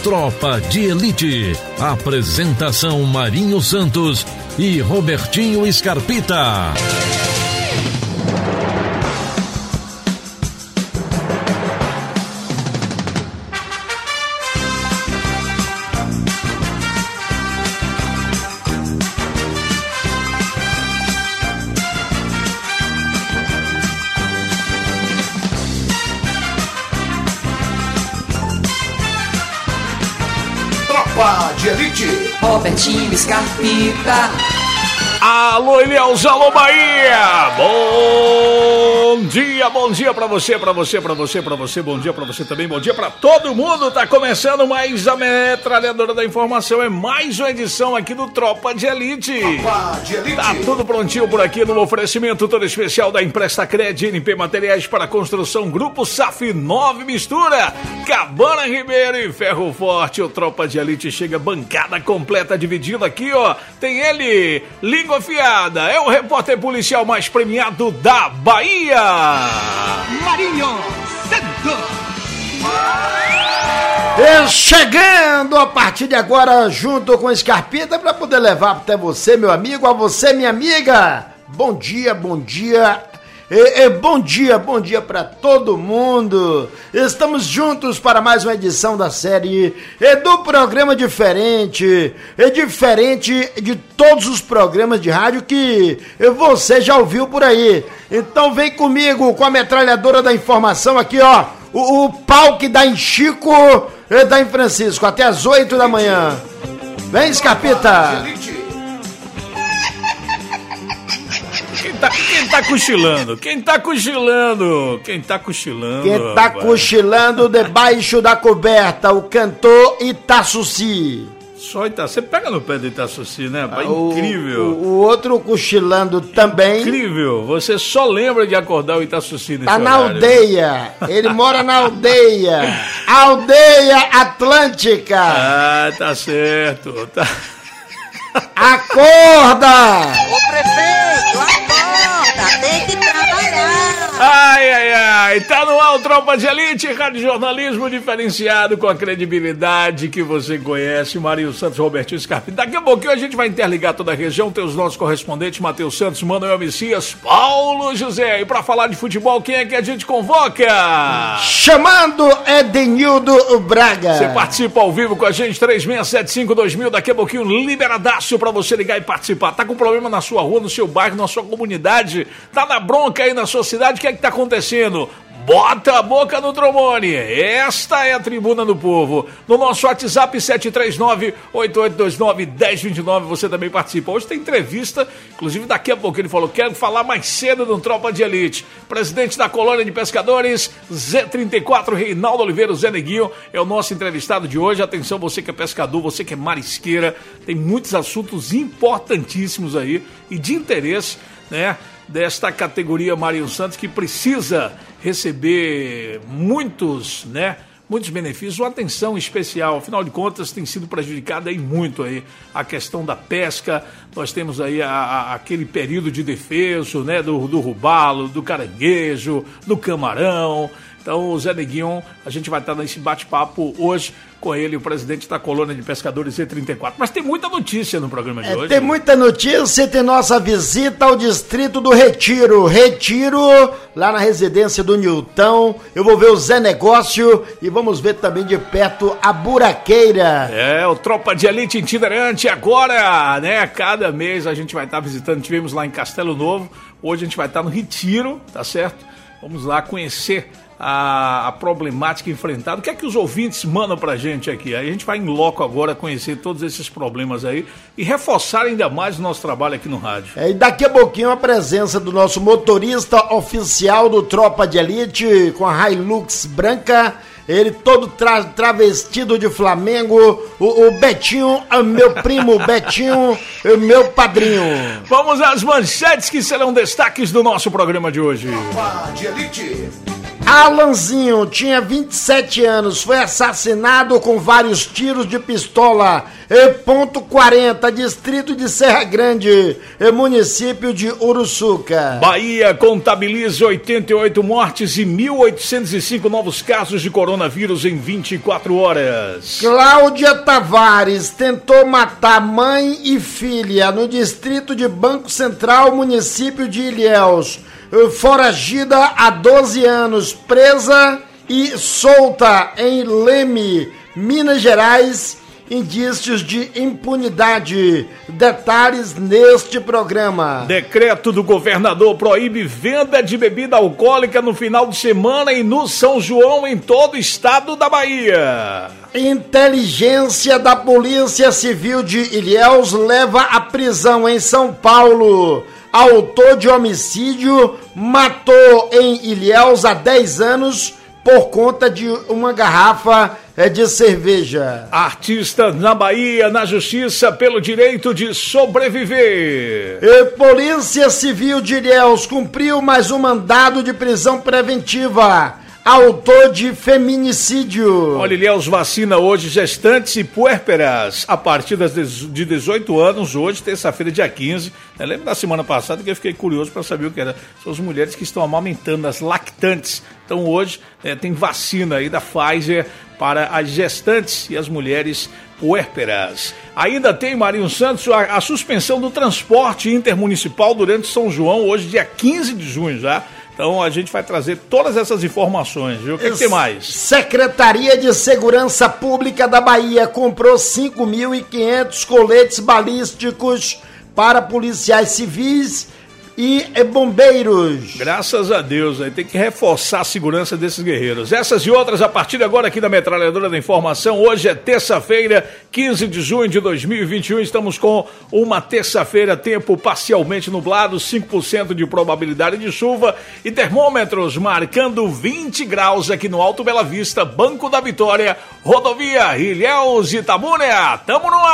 Tropa de Elite. Apresentação Marinho Santos e Robertinho Scarpita. De Elite, Robertinho Scarpita. Alô, Ilhéus, alô, Bahia! Bom dia pra você, bom dia pra você também, bom dia pra todo mundo. Tá começando mais a metralhadora da informação, é mais uma edição aqui do Tropa de Elite. Tropa de Elite. Tá tudo prontinho por aqui no oferecimento todo especial da Empresta Cred, NP Materiais para Construção, Grupo SAF 9 Mistura, Cabana Ribeiro e Ferro Forte. O Tropa de Elite chega bancada completa, dividida aqui, ó. Tem ele, língua afiada, é o repórter policial mais premiado da Bahia, Marinho Santos. Chegando a partir de agora junto com Scarpita para poder levar até você, meu amigo, a você, minha amiga. Bom dia, bom dia para todo mundo. Estamos juntos para mais uma edição da série do programa diferente de todos os programas de rádio que você já ouviu por aí. Então vem comigo com a metralhadora da informação aqui, ó. O pau que dá em Chico dá em Francisco até as 8 da manhã. Vem, Scarpita. Quem tá cochilando? Quem tá cochilando debaixo da coberta, o cantor Itaçuci. Só Itaçuci. Você pega no pé do Itaçuci, né? Incrível. O outro cochilando também. Incrível. Você só lembra de acordar o Itaçuci nesse horário. Tá na aldeia. Ele mora na aldeia. Aldeia Atlântica. Ah, tá certo. Tá. Acorda! Ô prefeito, acorda, tem que trabalhar. Ai, tá no ar o Tropa de Elite, rádio jornalismo diferenciado com a credibilidade que você conhece, Marinho Santos, Robertinho Scarpita. Daqui a pouquinho a gente vai interligar toda a região, tem os nossos correspondentes, Matheus Santos, Manuel Messias, Paulo José. E pra falar de futebol, quem é que a gente convoca? Chamando Edenildo Braga. Você participa ao vivo com a gente, 3675-2000, daqui a pouquinho liberadaço pra você ligar e participar. Tá com problema na sua rua, no seu bairro, na sua comunidade, tá na bronca aí na sua cidade, o que é que tá acontecendo? Bota a boca no trombone, esta é a Tribuna do Povo. No nosso WhatsApp 739-8829-1029, você também participa. Hoje tem entrevista, inclusive daqui a pouco ele falou, quero falar mais cedo no Tropa de Elite. Presidente da Colônia de Pescadores, Z34, Reinaldo Oliveira, Zé Neguinho, é o nosso entrevistado de hoje. Atenção, você que é pescador, você que é marisqueira, tem muitos assuntos importantíssimos aí e de interesse, né, desta categoria Marinho Santos, que precisa receber muitos benefícios, uma atenção especial. Afinal de contas, tem sido prejudicada aí muito aí a questão da pesca. Nós temos aí aquele período de defeso, né, do robalo, do caranguejo, do camarão. Então, o Zé Neguinho, a gente vai estar nesse bate-papo hoje com ele, o presidente da Colônia de Pescadores Z34. Mas tem muita notícia no programa de hoje. Tem muita notícia, tem nossa visita ao distrito do Retiro, lá na residência do Nilton. Eu vou ver o Zé Negócio e vamos ver também de perto a buraqueira. É, o Tropa de Elite itinerante agora, né? Cada mês a gente vai estar visitando, tivemos lá em Castelo Novo, hoje a gente vai estar no Retiro, tá certo? Vamos lá conhecer a problemática enfrentada. O que é que os ouvintes mandam pra gente aqui? Aí a gente vai em loco agora conhecer todos esses problemas aí e reforçar ainda mais o nosso trabalho aqui no rádio. E daqui a pouquinho a presença do nosso motorista oficial do Tropa de Elite com a Hilux branca, ele todo travestido de Flamengo, o Betinho, meu primo Betinho, meu padrinho. Vamos às manchetes que serão destaques do nosso programa de hoje. Tropa de Elite. Alanzinho tinha 27 anos, foi assassinado com vários tiros de pistola. Ponto 40, distrito de Serra Grande, município de Uruçuca. Bahia contabiliza 88 mortes e 1.805 novos casos de coronavírus em 24 horas. Cláudia Tavares tentou matar mãe e filha no distrito de Banco Central, município de Ilhéus. Foragida há 12 anos, presa e solta em Leme, Minas Gerais. Indícios de impunidade. Detalhes neste programa. Decreto do governador proíbe venda de bebida alcoólica no final de semana e no São João em todo o estado da Bahia. Inteligência da Polícia Civil de Ilhéus leva à prisão em São Paulo. Autor de homicídio matou em Ilhéus há 10 anos por conta de uma garrafa de cerveja. Artista na Bahia, na justiça pelo direito de sobreviver. Polícia Civil de Ilhéus cumpriu mais um mandado de prisão preventiva. Autor de feminicídio. Olha, Ilhéus vacina hoje gestantes e puérperas a partir de 18 anos, hoje, terça-feira, dia 15. Eu lembro da semana passada que eu fiquei curioso para saber o que era. São as mulheres que estão amamentando, as lactantes. Então hoje tem vacina aí da Pfizer para as gestantes e as mulheres puérperas. Ainda tem, Marinho Santos, a suspensão do transporte intermunicipal durante São João, hoje, dia 15 de junho já. Então a gente vai trazer todas essas informações, viu? O que tem mais? Secretaria de Segurança Pública da Bahia comprou 5.500 coletes balísticos para policiais civis e bombeiros. Graças a Deus, aí tem que reforçar a segurança desses guerreiros. Essas e outras a partir de agora aqui da Metralhadora da Informação. Hoje é terça-feira, 15 de junho de 2021. Estamos com uma terça-feira, tempo parcialmente nublado, 5% de probabilidade de chuva e termômetros marcando 20 graus aqui no Alto Bela Vista, Banco da Vitória, rodovia Ilhéus Itabuna. Tamo no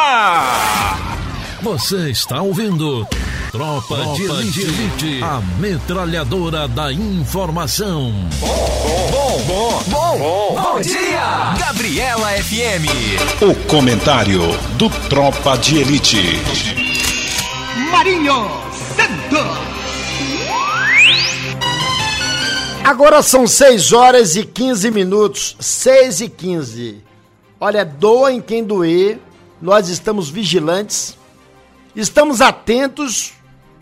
ar! Você está ouvindo Tropa de Elite, a metralhadora da informação. Bom dia! Gabriela FM. O comentário do Tropa de Elite. Marinho Santos. Agora são 6 horas e 15 minutos. 6 e 15. Olha, doa em quem doer. Nós estamos vigilantes. Estamos atentos.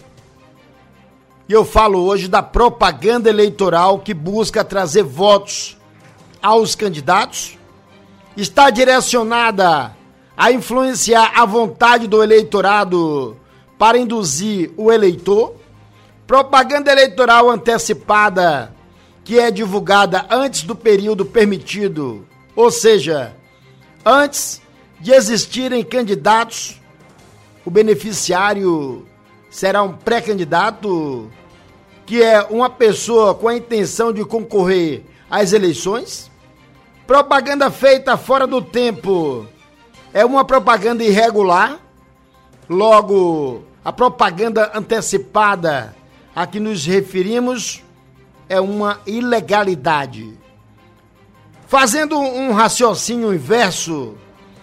E eu falo hoje da propaganda eleitoral que busca trazer votos aos candidatos. Está direcionada a influenciar a vontade do eleitorado para induzir o eleitor. Propaganda eleitoral antecipada que é divulgada antes do período permitido, ou seja, antes de existirem candidatos, o beneficiário será um pré-candidato, que é uma pessoa com a intenção de concorrer às eleições. Propaganda feita fora do tempo é uma propaganda irregular. Logo, a propaganda antecipada a que nos referimos é uma ilegalidade. Fazendo um raciocínio inverso,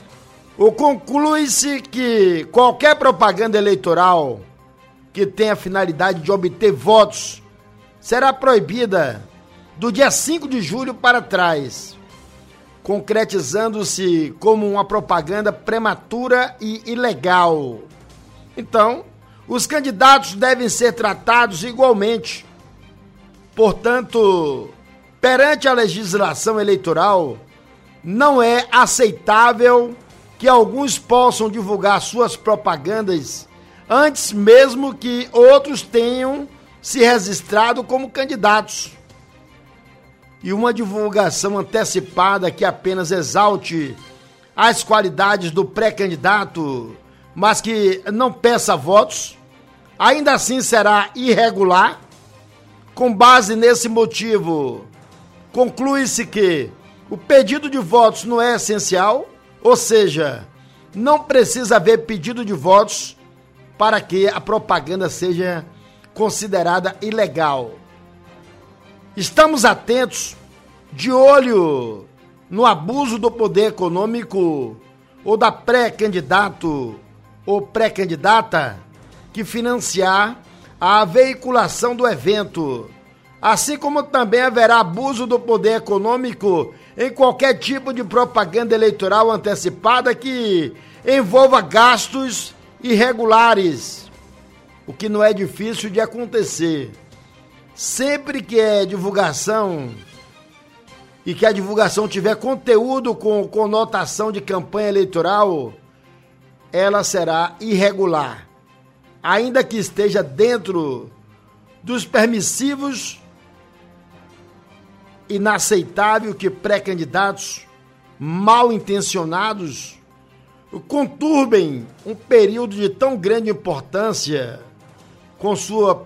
conclui-se que qualquer propaganda eleitoral que tenha a finalidade de obter votos será proibida do dia 5 de julho para trás, concretizando-se como uma propaganda prematura e ilegal. Então, os candidatos devem ser tratados igualmente. Portanto, perante a legislação eleitoral, não é aceitável que alguns possam divulgar suas propagandas antes mesmo que outros tenham se registrado como candidatos. E uma divulgação antecipada que apenas exalte as qualidades do pré-candidato, mas que não peça votos, ainda assim será irregular. Com base nesse motivo, conclui-se que o pedido de votos não é essencial, ou seja, não precisa haver pedido de votos para que a propaganda seja considerada ilegal. Estamos atentos de olho no abuso do poder econômico ou da pré-candidato ou pré-candidata que financiar a veiculação do evento, assim como também haverá abuso do poder econômico em qualquer tipo de propaganda eleitoral antecipada que envolva gastos irregulares, o que não é difícil de acontecer. Sempre que é divulgação e que a divulgação tiver conteúdo com conotação de campanha eleitoral, ela será irregular, ainda que esteja dentro dos permissivos, inaceitável que pré-candidatos mal intencionados conturbem um período de tão grande importância com suas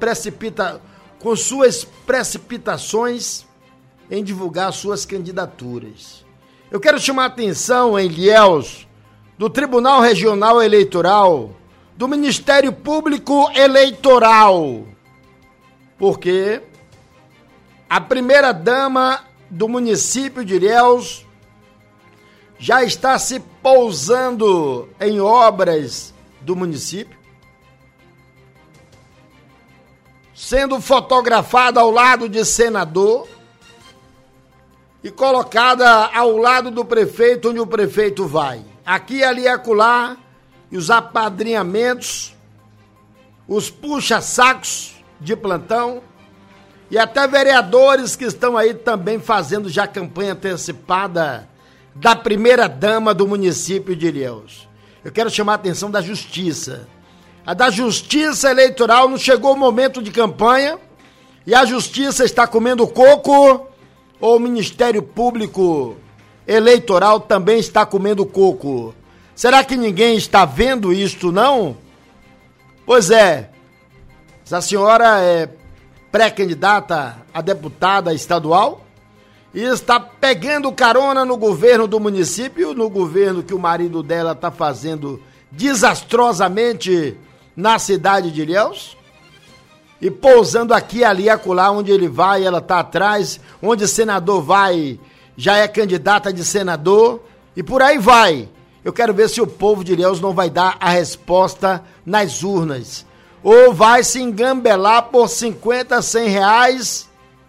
precipitações em divulgar suas candidaturas. Eu quero chamar a atenção, em Ilhéus, do Tribunal Regional Eleitoral, do Ministério Público Eleitoral, porque a primeira-dama do município de Ilhéus já está se pousando em obras do município, sendo fotografada ao lado de senador e colocada ao lado do prefeito, onde o prefeito vai. Aqui, ali e acolá, e os apadrinhamentos, os puxa-sacos de plantão, e até vereadores que estão aí também fazendo já campanha antecipada da primeira-dama do município de Ilhéus. Eu quero chamar a atenção da Justiça. A da Justiça Eleitoral não chegou o momento de campanha e a Justiça está comendo coco, ou o Ministério Público Eleitoral também está comendo coco? Será que ninguém está vendo isto, não? Pois é, essa senhora é pré-candidata a deputada estadual e está pegando carona no governo do município, no governo que o marido dela está fazendo desastrosamente na cidade de Ilhéus, e pousando aqui, ali, acolá, onde ele vai, ela está atrás, onde o senador vai, já é candidata de senador, e por aí vai. Eu quero ver se o povo de Ilhéus não vai dar a resposta nas urnas, ou vai se engambelar por 50, 100 reais,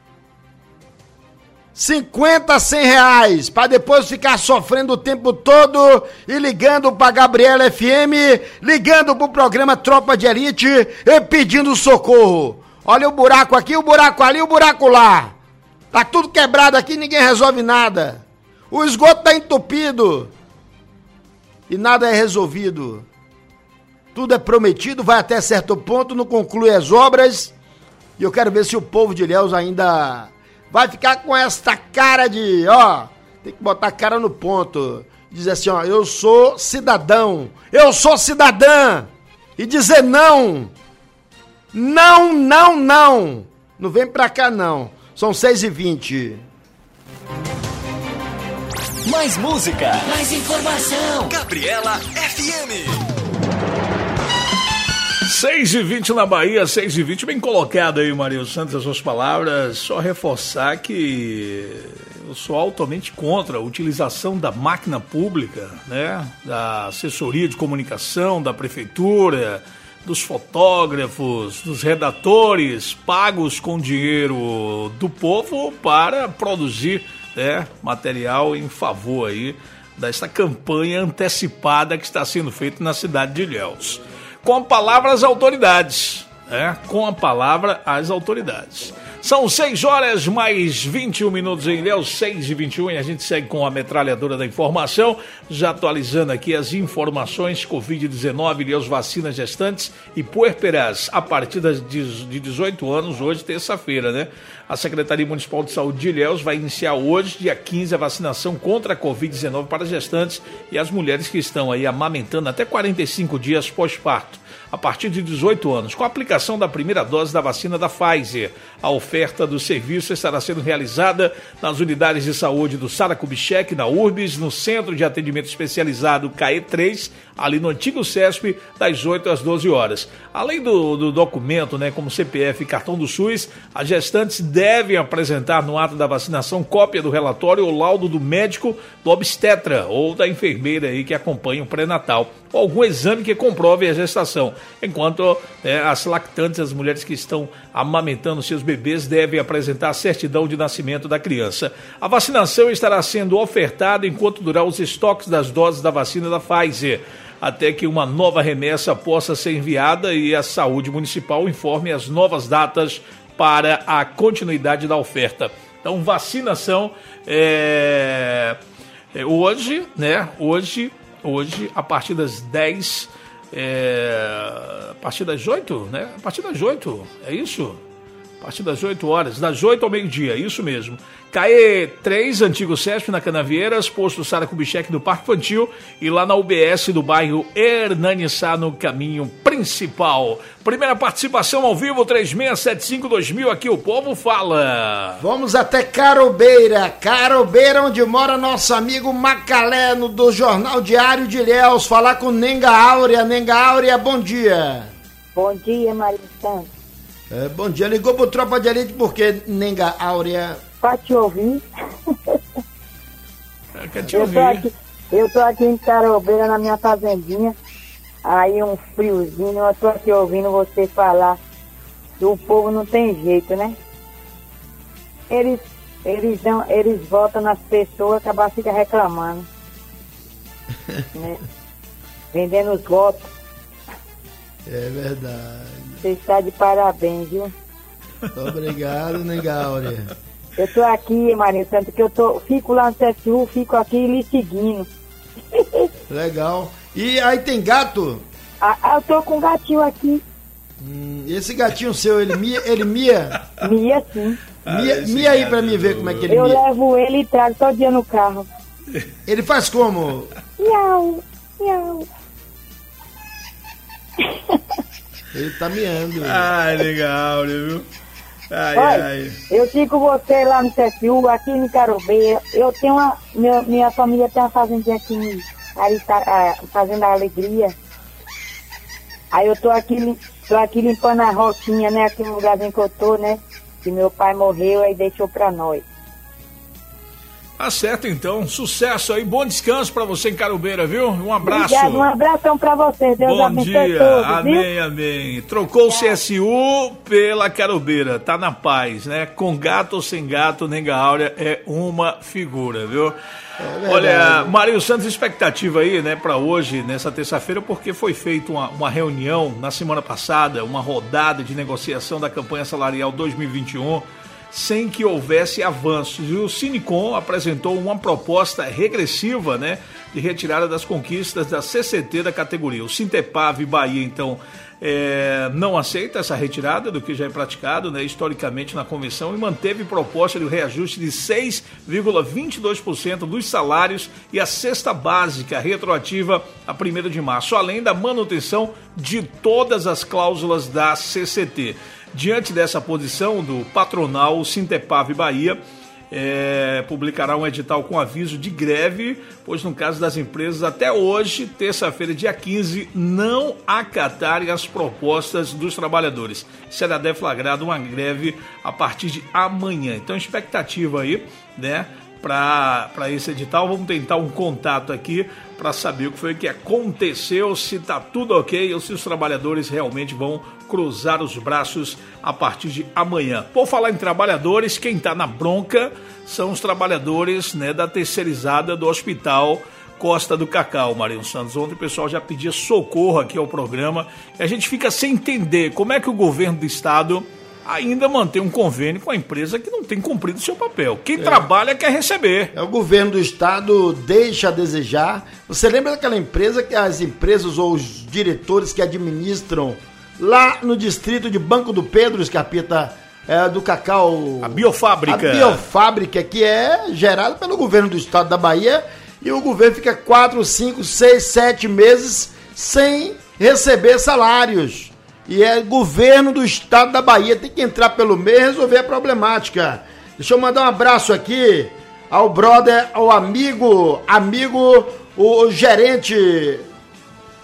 50, 100 reais, para depois ficar sofrendo o tempo todo e ligando para Gabriela FM, ligando para o programa Tropa de Elite e pedindo socorro. Olha o buraco aqui, o buraco ali, o buraco lá. Tá tudo quebrado aqui, ninguém resolve nada. O esgoto tá entupido e nada é resolvido. Tudo é prometido, vai até certo ponto, não conclui as obras. E eu quero ver se o povo de Ilhéus ainda vai ficar com esta cara de, tem que botar a cara no ponto. Dizer assim, eu sou cidadão, eu sou cidadã. E dizer não. Não, não, não. Não vem pra cá, não. São 6h20. Mais música, mais informação. Gabriela FM. 6h20 na Bahia, 6h20, bem colocado aí, Maria Santos, as suas palavras. Só reforçar que eu sou altamente contra a utilização da máquina pública, né? Da assessoria de comunicação, da prefeitura, dos fotógrafos, dos redatores, pagos com dinheiro do povo para produzir, né, material em favor aí desta campanha antecipada que está sendo feita na cidade de Ilhéus. Com a palavra as autoridades, com a palavra as autoridades. São 6 horas mais 21 minutos em Ilhéus, 6h21, e a gente segue com a metralhadora da informação, já atualizando aqui as informações. Covid-19, Ilhéus vacina gestantes e puérperas a partir de 18 anos, hoje, terça-feira, né? A Secretaria Municipal de Saúde de Ilhéus vai iniciar hoje, dia 15, a vacinação contra a Covid-19 para gestantes e as mulheres que estão aí amamentando até 45 dias pós-parto, a partir de 18 anos, com a aplicação da primeira dose da vacina da Pfizer. A oferta do serviço estará sendo realizada nas unidades de saúde do Sara Kubitschek, na Urbis, no Centro de Atendimento Especializado CAE3, ali no antigo CESP, das 8 às 12 horas. Além do documento, né, como CPF e cartão do SUS, as gestantes devem apresentar no ato da vacinação cópia do relatório ou laudo do médico, do obstetra ou da enfermeira aí que acompanha o pré-natal, ou algum exame que comprove a gestação, enquanto as lactantes, as mulheres que estão amamentando seus bebês, devem apresentar a certidão de nascimento da criança. A vacinação estará sendo ofertada enquanto durar os estoques das doses da vacina da Pfizer, até que uma nova remessa possa ser enviada e a saúde municipal informe as novas datas para a continuidade da oferta. Então, vacinação hoje, né? Hoje, a partir das 10, a partir das 8, né? A partir das 8, é isso? A partir das 8 horas, das 8 ao meio-dia, isso mesmo. CAE 3, antigo CESP, na Canavieiras, posto Sara Kubitschek do Parque Infantil e lá na UBS do bairro Hernanissá, no caminho principal. Primeira participação ao vivo, 3675-2000, aqui o povo fala. Vamos até Carobeira, onde mora nosso amigo Macaleno, do Jornal Diário de Ilhéus, falar com Nenga Áurea. Nenga Áurea, bom dia. Bom dia, Maria Santos. Bom dia, ligou pro Tropa de Elite porque Nenga Áurea? Pra te ouvir. Quer te ouvir. Eu tô aqui em Carobeira, na minha fazendinha, aí um friozinho, eu tô aqui ouvindo você falar que o povo não tem jeito, né? Eles votam nas pessoas, acabar fica reclamando. Né? Vendendo os votos. É verdade. Você está de parabéns, viu? Obrigado, Nenga Áurea. Eu tô aqui, Maria Santa, que fico lá no CSU, fico aqui lhe seguindo. Legal. E aí tem gato? Eu tô com um gatinho aqui. Esse gatinho seu, ele mia? Mia, sim. Mia aí pra mim ver como é que ele mia. Eu levo ele e trago todo dia no carro. Ele faz como? Miau, miau. Ele tá miando. Ai, legal, viu? Ai. Eu fico com você lá no CSU, aqui em Carobeira. Eu tenho minha família tem uma fazendinha aqui em Fazenda Alegria. Aí eu tô aqui limpando a rocinha, né? Aqui no lugarzinho que eu tô, né? Que meu pai morreu e deixou pra nós. Tá certo, então. Sucesso aí. Bom descanso pra você em Carobeira, viu? Um abraço. Obrigado, um abração pra você. Deus bom abençoe dia. todos, amém, viu? amém. Trocou o CSU pela Carobeira. Tá na paz, né? Com gato ou sem gato, Nenga Áurea é uma figura, viu? Olha, Mário Santos, expectativa aí, né, pra hoje, nessa terça-feira, porque foi feita uma reunião na semana passada, uma rodada de negociação da campanha salarial 2021, sem que houvesse avanços. E o Sinicom apresentou uma proposta regressiva, né, de retirada das conquistas da CCT da categoria. O Sintepave Bahia, então, não aceita essa retirada do que já é praticado, né, historicamente na convenção, e manteve proposta de reajuste de 6,22% dos salários e a cesta básica retroativa a 1º de março, além da manutenção de todas as cláusulas da CCT. Diante dessa posição do patronal, o Sintepave Bahia publicará um edital com aviso de greve, pois no caso das empresas, até hoje, terça-feira, dia 15, não acatarem as propostas dos trabalhadores. Será deflagrada uma greve a partir de amanhã. Então, expectativa aí, né, para esse edital. Vamos tentar um contato aqui para saber o que foi que aconteceu, se está tudo ok ou se os trabalhadores realmente vão cruzar os braços a partir de amanhã. Por falar em trabalhadores, quem está na bronca são os trabalhadores, né, da terceirizada do Hospital Costa do Cacau, Marinho Santos. Ontem o pessoal já pedia socorro aqui ao programa e a gente fica sem entender como é que o governo do estado ainda mantém um convênio com a empresa que não tem cumprido seu papel. Quem trabalha quer receber. O governo do estado deixa a desejar. Você lembra daquela empresa que as empresas ou os diretores que administram lá no distrito de Banco do Pedro, Escapita, do Cacau... A Biofábrica. A Biofábrica, que é gerada pelo governo do estado da Bahia, e o governo fica 4, 5, 6, 7 meses sem receber salários. E é governo do estado da Bahia, tem que entrar pelo meio e resolver a problemática. Deixa eu mandar um abraço aqui ao brother, ao amigo, o gerente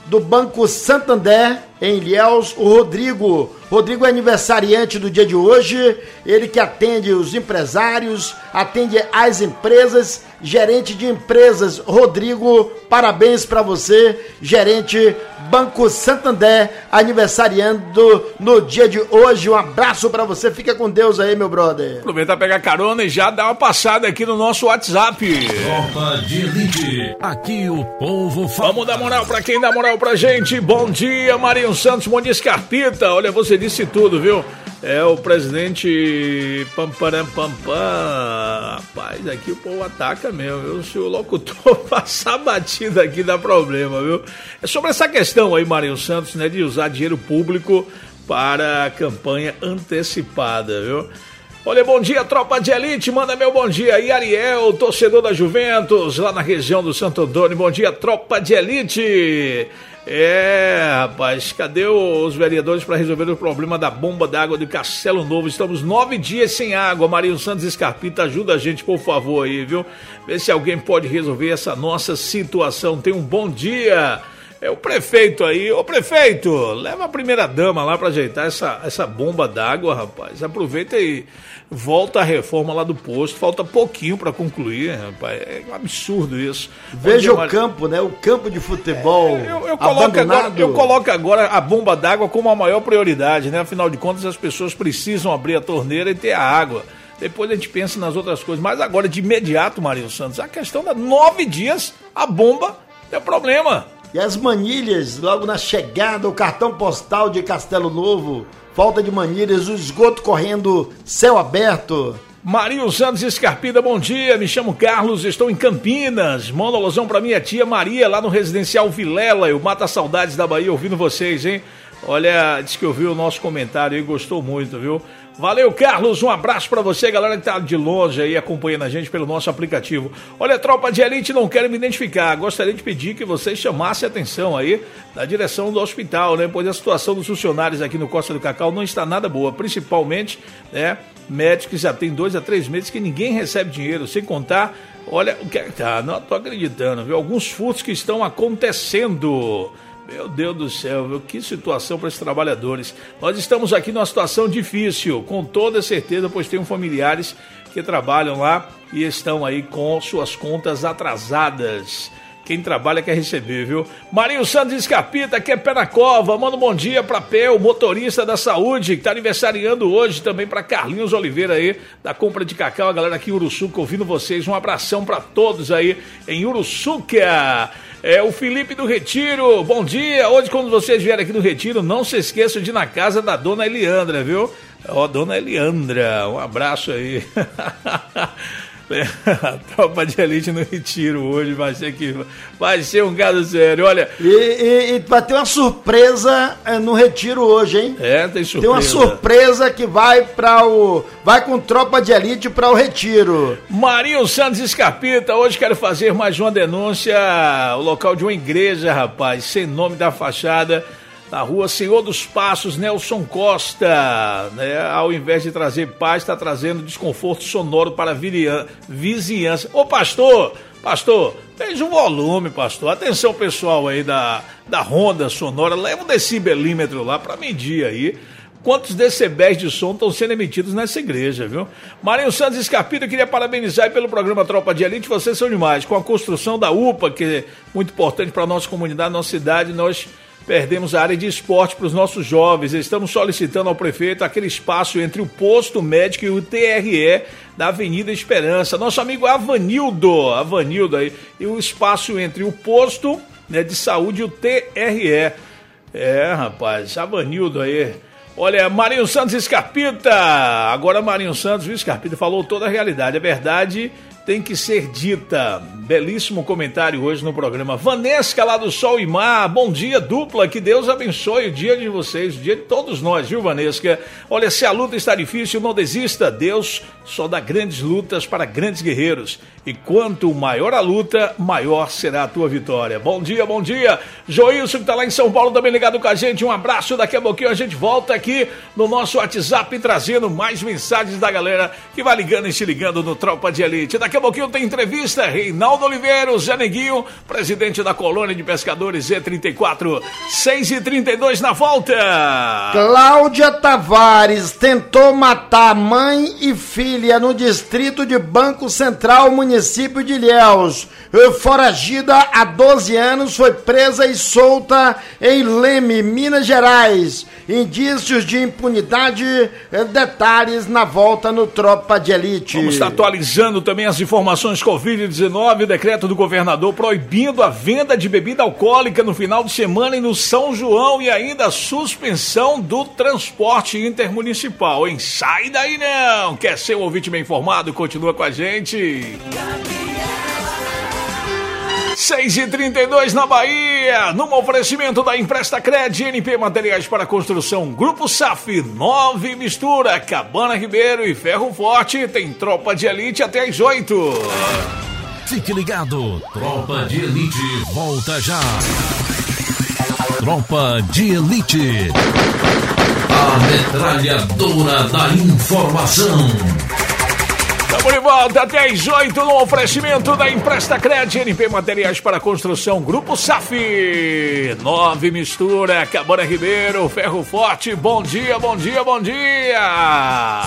do Banco Santander, em Ilhéus, o Rodrigo. Rodrigo é aniversariante do dia de hoje, ele que atende os empresários, atende as empresas, gerente de empresas. Rodrigo, parabéns para você, gerente Banco Santander, aniversariando no dia de hoje. Um abraço para você, fica com Deus aí, meu brother. Aproveita pegar carona e já dá uma passada aqui no nosso WhatsApp. Tropa de Elite, aqui o povo fala. Vamos dar moral pra quem dá moral pra gente. Bom dia, Marinho Santos, bom dia, Scarpita. Olha, você disse tudo, viu? É o presidente Rapaz, aqui o povo ataca mesmo, viu? Se o locutor passar batida aqui dá problema, viu? É sobre essa questão aí, Marinho Santos, né, de usar dinheiro público para a campanha antecipada, viu? Olha, bom dia, Tropa de Elite, manda meu bom dia aí, Ariel, torcedor da Juventus, lá na região do Santo Antônio. Bom dia, Tropa de Elite. Rapaz, cadê os vereadores para resolver o problema da bomba d'água do Castelo Novo? Estamos 9 dias sem água. Marinho Santos Scarpita, ajuda a gente, por favor, aí, viu? Vê se alguém pode resolver essa nossa situação. Tenha um bom dia. É o prefeito aí. Ô, prefeito, leva a primeira dama lá para ajeitar essa bomba d'água, rapaz. Aproveita e volta a reforma lá do posto. Falta pouquinho para concluir, rapaz. É um absurdo isso. Veja o campo, né? O campo de futebol eu coloco agora a bomba d'água como a maior prioridade, né? Afinal de contas, as pessoas precisam abrir a torneira e ter a água. Depois a gente pensa nas outras coisas. Mas agora, de imediato, Marinho Santos, a questão da 9 dias, a bomba é problema. E as manilhas, logo na chegada, o cartão postal de Castelo Novo, falta de manilhas, o esgoto correndo, céu aberto. Marinho Santos Scarpida, bom dia, me chamo Carlos, estou em Campinas. Manda alusão pra minha tia Maria, lá no Residencial Vilela. Eu mato as saudades da Bahia ouvindo vocês, hein? Olha, disse que ouviu o nosso comentário e gostou muito, viu? Valeu, Carlos, um abraço pra você, galera que tá de longe aí acompanhando a gente pelo nosso aplicativo. Olha, Tropa de Elite, não quero me identificar, gostaria de pedir que vocês chamassem a atenção aí da direção do hospital, né? Pois a situação dos funcionários aqui no Costa do Cacau não está nada boa, principalmente, né, médicos que já tem 2 a 3 meses que ninguém recebe dinheiro, sem contar, olha, o que é que tá, não tô acreditando, viu? Alguns furtos que estão acontecendo. Meu Deus do céu, viu? Que situação para esses trabalhadores. Nós estamos aqui numa situação difícil, com toda certeza, pois tem familiares que trabalham lá e estão aí com suas contas atrasadas. Quem trabalha quer receber, viu? Marinho Santos Scarpita, que é pé na cova. Manda um bom dia para Pel, motorista da saúde, que está aniversariando hoje. Também para Carlinhos Oliveira aí, da compra de cacau. A galera aqui em Uruçuca ouvindo vocês. Um abração para todos aí em Uruçuca. O Felipe do Retiro, bom dia. Hoje, quando vocês vierem aqui no Retiro, não se esqueçam de ir na casa da dona Eliandra, viu? Dona Eliandra, um abraço aí. A Tropa de Elite no Retiro hoje vai ser um caso sério, olha. E vai ter uma surpresa no Retiro hoje, hein? Tem surpresa. Tem uma surpresa que vai com Tropa de Elite para o Retiro. Marinho Santos Scarpita, hoje quero fazer mais uma denúncia, o local de uma igreja, rapaz, sem nome da fachada, na rua Senhor dos Passos, Nelson Costa, né? Ao invés de trazer paz, está trazendo desconforto sonoro para a vizinhança. Ô pastor, veja o volume, pastor. Atenção pessoal aí da Ronda Sonora, leva um decibelímetro lá para medir aí quantos decibéis de som estão sendo emitidos nessa igreja, viu? Marinho Santos Scarpita, eu queria parabenizar aí pelo programa Tropa de Elite, vocês são demais. Com a construção da UPA, que é muito importante para a nossa comunidade, nossa cidade, nós perdemos a área de esporte para os nossos jovens. Estamos solicitando ao prefeito aquele espaço entre o posto médico e o TRE da Avenida Esperança. Nosso amigo Avanildo aí, e o espaço entre o posto, né, de saúde e o TRE. Rapaz, Avanildo aí. Olha, Marinho Santos Scarpita. Agora Marinho Santos, viu, Scarpita, falou toda a realidade. A verdade tem que ser dita. Belíssimo comentário hoje no programa. Vanesca, lá do Sol e Mar, bom dia, dupla, que Deus abençoe o dia de vocês, o dia de todos nós, viu, Vanesca? Olha, se a luta está difícil, não desista, Deus só dá grandes lutas para grandes guerreiros. E quanto maior a luta, maior será a tua vitória. Bom dia, bom dia. Joilson, que tá lá em São Paulo, também ligado com a gente. Um abraço. Daqui a pouquinho a gente volta aqui no nosso WhatsApp, trazendo mais mensagens da galera que vai ligando e se ligando no Tropa de Elite. Daqui a pouquinho tem entrevista. Reinaldo Oliveira, Zé Neguinho, presidente da Colônia de Pescadores Z34. 6h32 na volta. Cláudia Tavares tentou matar mãe e filha no distrito de Banco Central, município de Ilhéus. Foragida há 12 anos, foi presa e solta em Leme, Minas Gerais. Indícios de impunidade, detalhes na volta no Tropa de Elite. Vamos estar atualizando também as informações Covid-19, decreto do governador proibindo a venda de bebida alcoólica no final de semana e no São João, e ainda a suspensão do transporte intermunicipal, hein? Sai daí não! Quer ser um ouvinte bem informado? Continua com a gente. 6h32 na Bahia, num oferecimento da Emprestacred, NP Materiais para Construção, Grupo SAF, 9 Mistura, Cabana Ribeiro e Ferro Forte. Tem Tropa de Elite até às 8. Fique ligado, Tropa de Elite volta já. Tropa de Elite, a metralhadora da informação. Estamos de volta até às 8 no oferecimento da Emprestacred, NP Materiais para Construção, Grupo SAF, 9 Mistura, Cabana Ribeiro, Ferro Forte. Bom dia, bom dia, bom dia.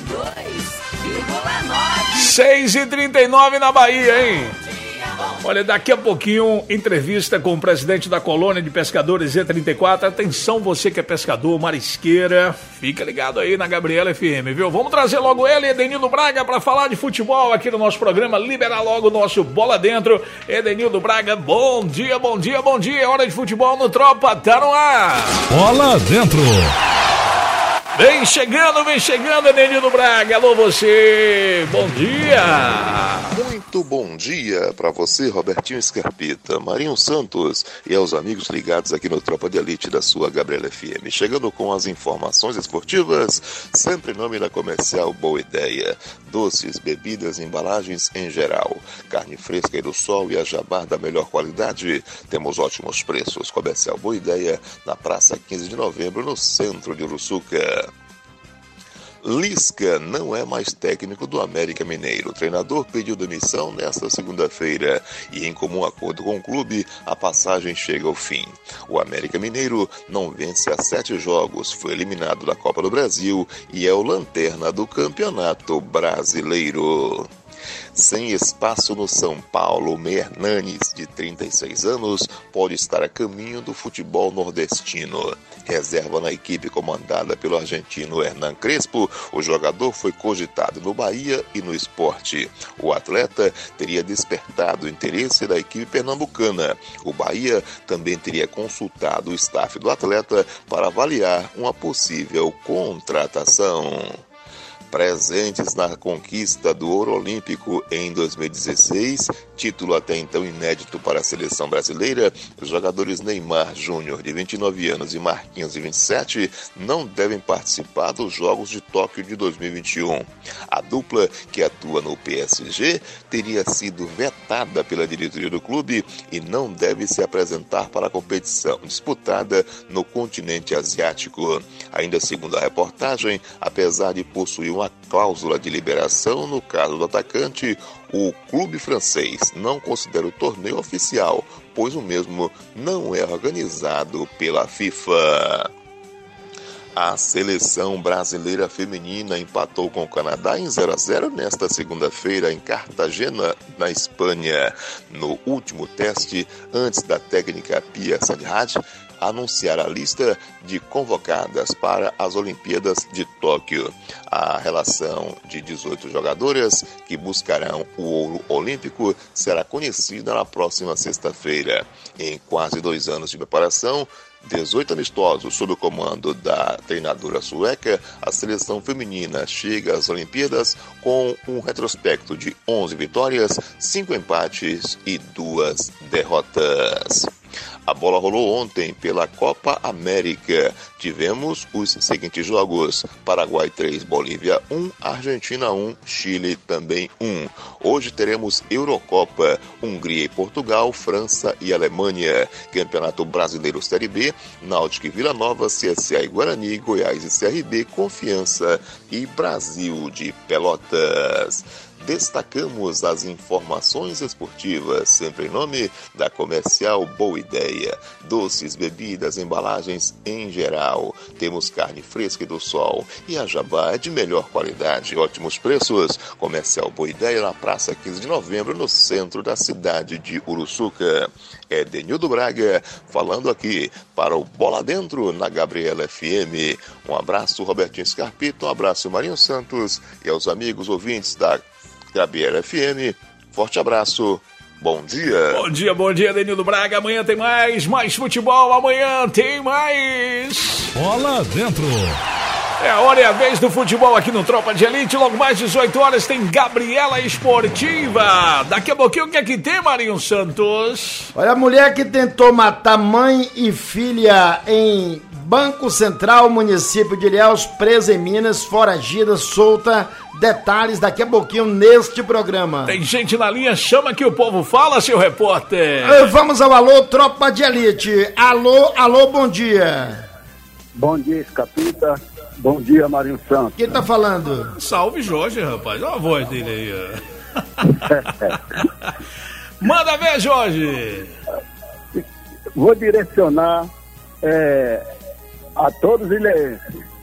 6h39 na Bahia, hein? Olha, daqui a pouquinho, entrevista com o presidente da Colônia de Pescadores Z34. Atenção, você que é pescador, marisqueira, fica ligado aí na Gabriela FM, viu? Vamos trazer logo ele, Edenildo Braga, para falar de futebol aqui no nosso programa, liberar logo o nosso Bola Dentro. Edenildo Braga, bom dia, bom dia, bom dia. Hora de futebol no Tropa, tá no ar. Bola Dentro. Vem chegando, Edenildo Braga. Alô, você. Bom dia. Muito bom dia para você, Robertinho Scarpita, Marinho Santos e aos amigos ligados aqui no Tropa de Elite da sua Gabriela FM. Chegando com as informações esportivas, sempre em nome da Comercial Boa Ideia. Doces, bebidas, embalagens em geral. Carne fresca e do sol e a jabar da melhor qualidade. Temos ótimos preços. Comercial Boa Ideia, na Praça 15 de Novembro, no centro de Uruçuca. Lisca não é mais técnico do América Mineiro. O treinador pediu demissão nesta segunda-feira e, em comum acordo com o clube, a passagem chega ao fim. O América Mineiro não vence há 7 jogos, foi eliminado da Copa do Brasil e é o lanterna do Campeonato Brasileiro. Sem espaço no São Paulo, Meia Hernanes, de 36 anos, pode estar a caminho do futebol nordestino. Reserva na equipe comandada pelo argentino Hernan Crespo, o jogador foi cogitado no Bahia e no Sport. O atleta teria despertado o interesse da equipe pernambucana. O Bahia também teria consultado o staff do atleta para avaliar uma possível contratação. Presentes na conquista do ouro olímpico em 2016, título até então inédito para a seleção brasileira, os jogadores Neymar Júnior, de 29 anos, e Marquinhos, de 27, não devem participar dos Jogos de Tóquio de 2021. A dupla, que atua no PSG, teria sido vetada pela diretoria do clube e não deve se apresentar para a competição disputada no continente asiático. Ainda segundo a reportagem, apesar de possuir uma cláusula de liberação no caso do atacante, o clube francês não considera o torneio oficial, pois o mesmo não é organizado pela FIFA. A seleção brasileira feminina empatou com o Canadá em 0-0 nesta segunda-feira em Cartagena, na Espanha. No último teste, antes da técnica Pia Sandhaj anunciar a lista de convocadas para as Olimpíadas de Tóquio. A relação de 18 jogadoras que buscarão o ouro olímpico será conhecida na próxima sexta-feira. Em quase 2 anos de preparação, 18 amistosos sob o comando da treinadora sueca, a seleção feminina chega às Olimpíadas com um retrospecto de 11 vitórias, 5 empates e 2 derrotas. A bola rolou ontem pela Copa América. Tivemos os seguintes jogos: Paraguai 3, Bolívia 1, Argentina 1, Chile também 1. Hoje teremos Eurocopa, Hungria e Portugal, França e Alemanha. Campeonato Brasileiro Série B, Náutico e Vila Nova, CSA e Guarani, Goiás e CRB, Confiança e Brasil de Pelotas. Destacamos as informações esportivas, sempre em nome da Comercial Boa Ideia. Doces, bebidas, embalagens em geral. Temos carne fresca e do sol. E a jabá é de melhor qualidade, ótimos preços. Comercial Boa Ideia na Praça 15 de Novembro, no centro da cidade de Uruçuca. É Denildo Braga falando aqui para o Bola Dentro na Gabriela FM. Um abraço, Robertinho Scarpito, um abraço, Marinho Santos e aos amigos ouvintes da Gabriela FM, forte abraço, bom dia. Bom dia, Denildo Braga. Amanhã tem mais futebol, amanhã tem mais Bola Dentro. É a hora e a vez do futebol aqui no Tropa de Elite. Logo mais 18 horas tem Gabriela Esportiva. Daqui a pouquinho o que é que tem, Marinho Santos? Olha, a mulher que tentou matar mãe e filha em Banco Central, município de Ilhéus, presa em Minas, foragida, solta. Detalhes daqui a pouquinho neste programa. Tem gente na linha, chama que o povo fala, seu repórter. Vamos ao alô, Tropa de Elite. Alô, bom dia. Bom dia, Escapita. Bom dia, Marinho Santos. Quem tá falando? Salve, Jorge, rapaz. Olha a voz dele aí. Manda ver, Jorge. Vou direcionar a todos eles.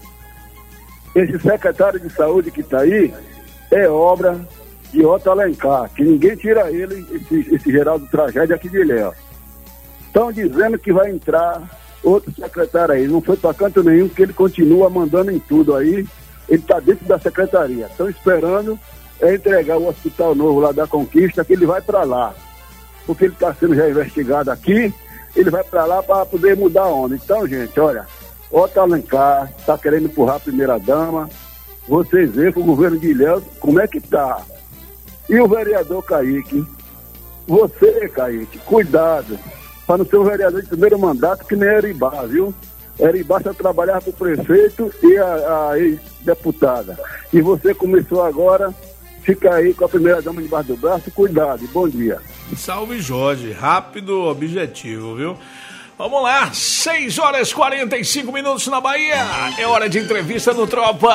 Esse secretário de saúde que está aí é obra de Otto Alencar, que ninguém tira ele, esse Geraldo Tragédia aqui de Ilhéus. Estão dizendo que vai entrar outro secretário aí, não foi para canto nenhum, porque ele continua mandando em tudo aí, ele está dentro da secretaria. Estão esperando entregar o hospital novo lá da Conquista, que ele vai para lá, porque ele está sendo já investigado aqui, ele vai para lá para poder mudar a onda. Então, gente, olha, Otto Alencar está querendo empurrar a primeira-dama. Vocês veem com o governo de Ilhéus como é que tá. E o vereador Kaique, você, Kaique, cuidado, para não ser um vereador de primeiro mandato que nem Eribá, viu? Eribá só trabalhava para o prefeito e a ex-deputada. E você começou agora, fica aí com a primeira-dama debaixo do braço, cuidado e bom dia. Salve, Jorge, rápido, objetivo, viu? Vamos lá, 6 horas e 45 minutos na Bahia. É hora de entrevista no Tropa.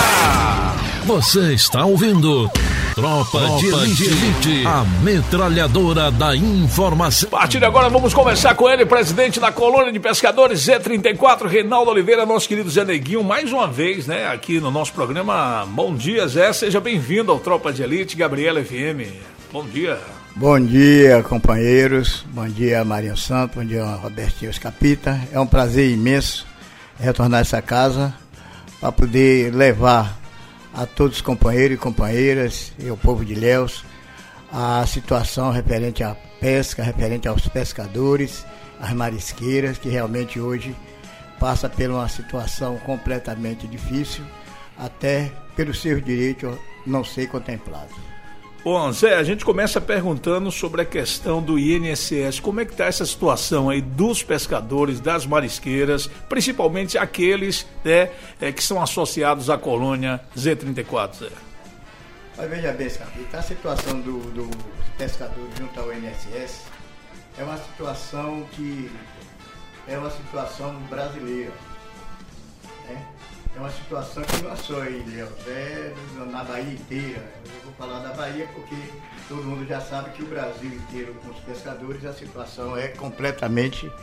Você está ouvindo Tropa de Elite, a metralhadora da informação. A partir de agora vamos conversar com ele, presidente da Colônia de Pescadores Z34, Reinaldo Oliveira, nosso querido Zé Neguinho, mais uma vez, né, aqui no nosso programa. Bom dia, Zé, seja bem-vindo ao Tropa de Elite, Gabriela FM. Bom dia. Bom dia, companheiros. Bom dia, Marinho Santos. Bom dia, Robertinho Escapita. É um prazer imenso retornar a essa casa para poder levar a todos os companheiros e companheiras e ao povo de Ilhéus a situação referente à pesca, referente aos pescadores, às marisqueiras, que realmente hoje passa por uma situação completamente difícil, até pelos seus direitos não ser contemplados. Bom, Zé, a gente começa perguntando sobre a questão do INSS. Como é que está essa situação aí dos pescadores, das marisqueiras, principalmente aqueles, né, que são associados à colônia Z34, Zé? Mas veja bem, Escapita, a situação dos pescadores junto ao INSS é uma situação brasileira, né? É uma situação que não é só em Ilhéus, é na Bahia inteira. Eu vou falar da Bahia porque todo mundo já sabe que o Brasil inteiro, com os pescadores, a situação é completamente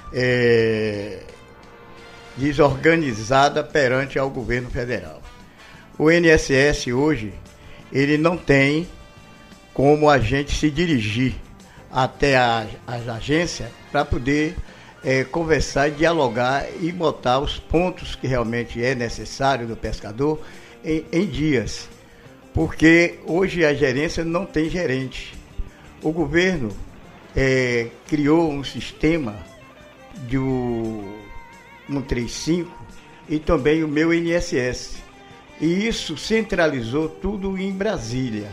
desorganizada perante ao governo federal. O INSS hoje, ele não tem como a gente se dirigir até as agências para poder conversar e dialogar e botar os pontos que realmente é necessário do pescador em dias, porque hoje a gerência não tem gerente. O governo criou um sistema do 135 e também o meu INSS, e isso centralizou tudo em Brasília.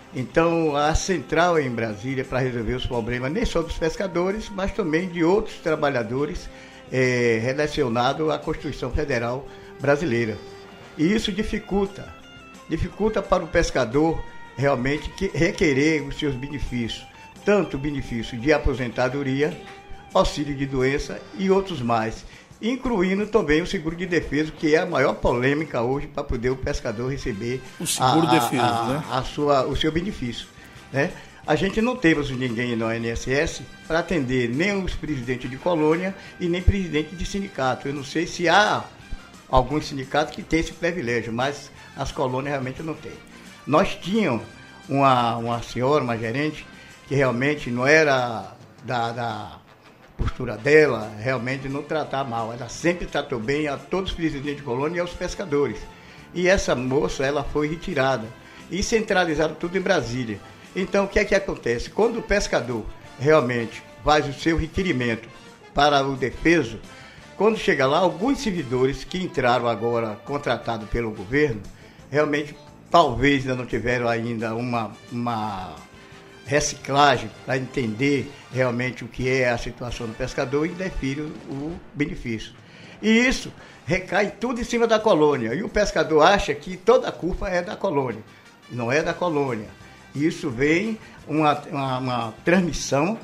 Então, a central em Brasília para resolver os problemas, nem só dos pescadores, mas também de outros trabalhadores relacionados à Constituição Federal Brasileira. E isso dificulta para o pescador realmente requerer os seus benefícios, tanto o benefício de aposentadoria, auxílio de doença e outros mais, incluindo também o seguro de defesa, que é a maior polêmica hoje para poder o pescador receber o seguro de defesa, né? O seu benefício, né? A gente não temos ninguém no INSS para atender nem os presidentes de colônia e nem presidente de sindicato. Eu não sei se há alguns sindicatos que têm esse privilégio, mas as colônias realmente não têm. Nós tínhamos uma senhora, uma gerente, que realmente não era da postura dela, realmente não tratar mal. Ela sempre tratou bem a todos os presidentes de colônia e aos pescadores. E essa moça, ela foi retirada e centralizaram tudo em Brasília. Então, o que é que acontece? Quando o pescador realmente faz o seu requerimento para o defeso, quando chega lá, alguns servidores que entraram agora contratados pelo governo, realmente talvez ainda não tiveram ainda uma reciclagem para entender realmente o que é a situação do pescador e define o benefício. E isso recai tudo em cima da colônia. E o pescador acha que toda a culpa é da colônia. Não é da colônia. Isso vem uma transmissão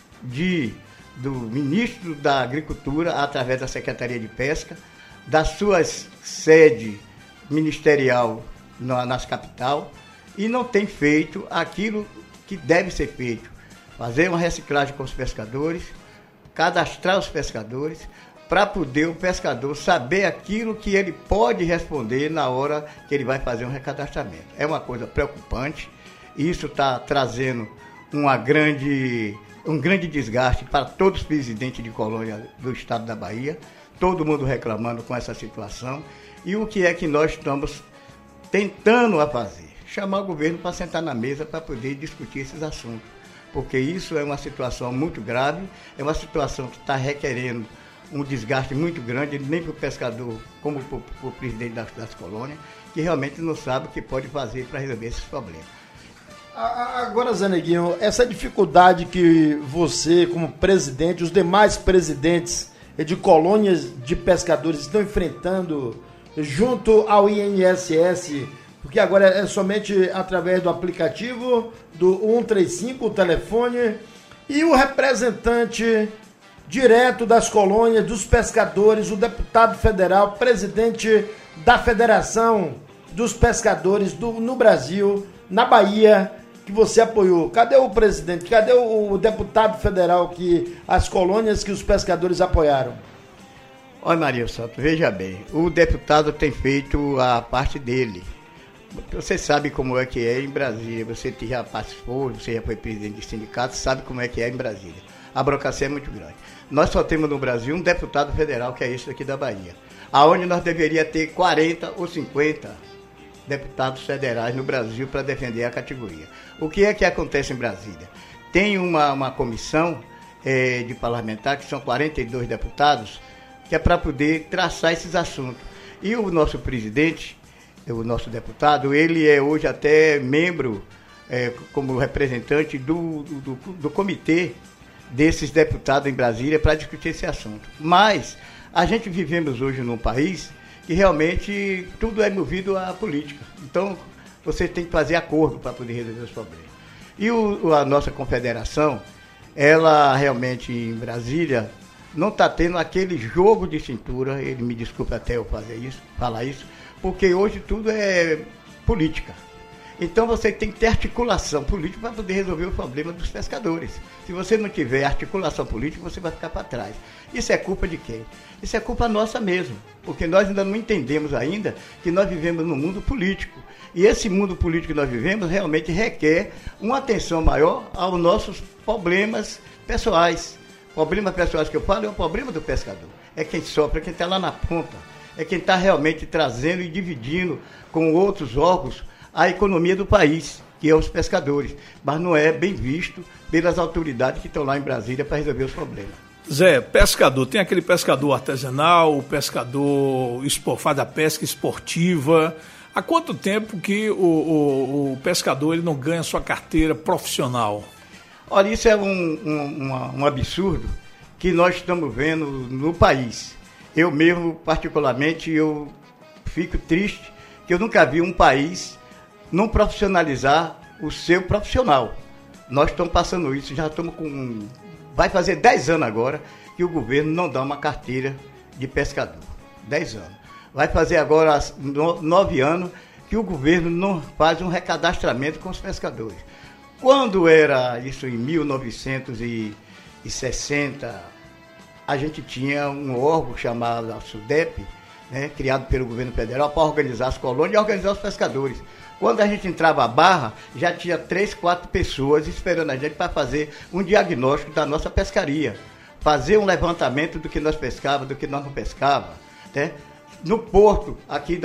do ministro da Agricultura, através da Secretaria de Pesca, das suas sedes ministerial nas capital, e não tem feito aquilo que deve ser feito. Fazer uma reciclagem com os pescadores, cadastrar os pescadores, para poder o pescador saber aquilo que ele pode responder na hora que ele vai fazer um recadastramento. É uma coisa preocupante, isso está trazendo um grande desgaste para todos os presidentes de colônia do estado da Bahia, todo mundo reclamando com essa situação. E o que é que nós estamos tentando a fazer? Chamar o governo para sentar na mesa para poder discutir esses assuntos, porque isso é uma situação muito grave, é uma situação que está requerendo um desgaste muito grande, nem para o pescador como para o presidente das colônias, que realmente não sabe o que pode fazer para resolver esses problemas. Agora, Zé Neguinho, essa dificuldade que você, como presidente, os demais presidentes de colônias de pescadores estão enfrentando junto ao INSS, porque agora é somente através do aplicativo do 135, o telefone, e o representante direto das colônias, dos pescadores, o deputado federal, presidente da Federação dos Pescadores no Brasil, na Bahia, que você apoiou. Cadê o presidente? Cadê o deputado federal as colônias que os pescadores apoiaram? Olha, Maria Santos, veja bem, o deputado tem feito a parte dele. Você sabe como é que é em Brasília, você já participou, você já foi presidente de sindicato, sabe como é que é em Brasília. A burocracia é muito grande. Nós só temos no Brasil um deputado federal, que é esse daqui da Bahia, aonde nós deveríamos ter 40 ou 50 deputados federais no Brasil para defender a categoria. O que é que acontece em Brasília? Tem uma comissão de parlamentar, que são 42 deputados, que é para poder traçar esses assuntos. E o nosso presidente, o nosso deputado, ele é hoje até membro, como representante do comitê desses deputados em Brasília para discutir esse assunto. Mas a gente vivemos hoje num país que realmente tudo é movido à política. Então, você tem que fazer acordo para poder resolver os problemas. E a nossa confederação, ela realmente em Brasília não está tendo aquele jogo de cintura, ele me desculpa até eu falar isso, porque hoje tudo é política. Então você tem que ter articulação política para poder resolver o problema dos pescadores. Se você não tiver articulação política, você vai ficar para trás. Isso é culpa de quem? Isso é culpa nossa mesmo, porque nós ainda não entendemos ainda que nós vivemos num mundo político. E esse mundo político que nós vivemos realmente requer uma atenção maior aos nossos problemas pessoais. Problemas pessoais que eu falo é o problema do pescador. É quem sofre, é quem está lá na ponta. É quem está realmente trazendo e dividindo com outros órgãos a economia do país, que é os pescadores, mas não é bem visto pelas autoridades que estão lá em Brasília para resolver os problemas. Zé, pescador, tem aquele pescador artesanal, o pescador faz a pesca esportiva, Há quanto tempo que o pescador ele não ganha sua carteira profissional? Olha, isso é um absurdo que nós estamos vendo no país. Eu mesmo, particularmente, eu fico triste que eu nunca vi um país não profissionalizar o seu profissional. Nós estamos passando isso, já estamos com... Vai fazer 10 anos agora que o governo não dá uma carteira de pescador. 10 anos. Vai fazer agora 9 anos que o governo não faz um recadastramento com os pescadores. Quando era isso em 1960, a gente tinha um órgão chamado a SUDEP, né, criado pelo governo federal para organizar as colônias e organizar os pescadores. Quando a gente entrava à barra, já tinha 3, 4 pessoas esperando a gente para fazer um diagnóstico da nossa pescaria, fazer um levantamento do que nós pescávamos, do que nós não pescávamos, né? No porto, aqui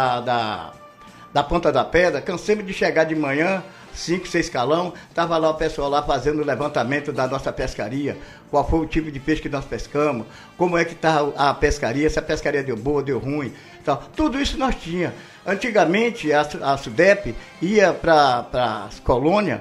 da Ponta da Pedra, cansamos de chegar de manhã, 5, 6 calão, estava lá o pessoal lá fazendo o levantamento da nossa pescaria, qual foi o tipo de peixe que nós pescamos, como é que está a pescaria, se a pescaria deu boa, deu ruim, tal. Tudo isso nós tínhamos. Antigamente, a SUDEP ia para as colônias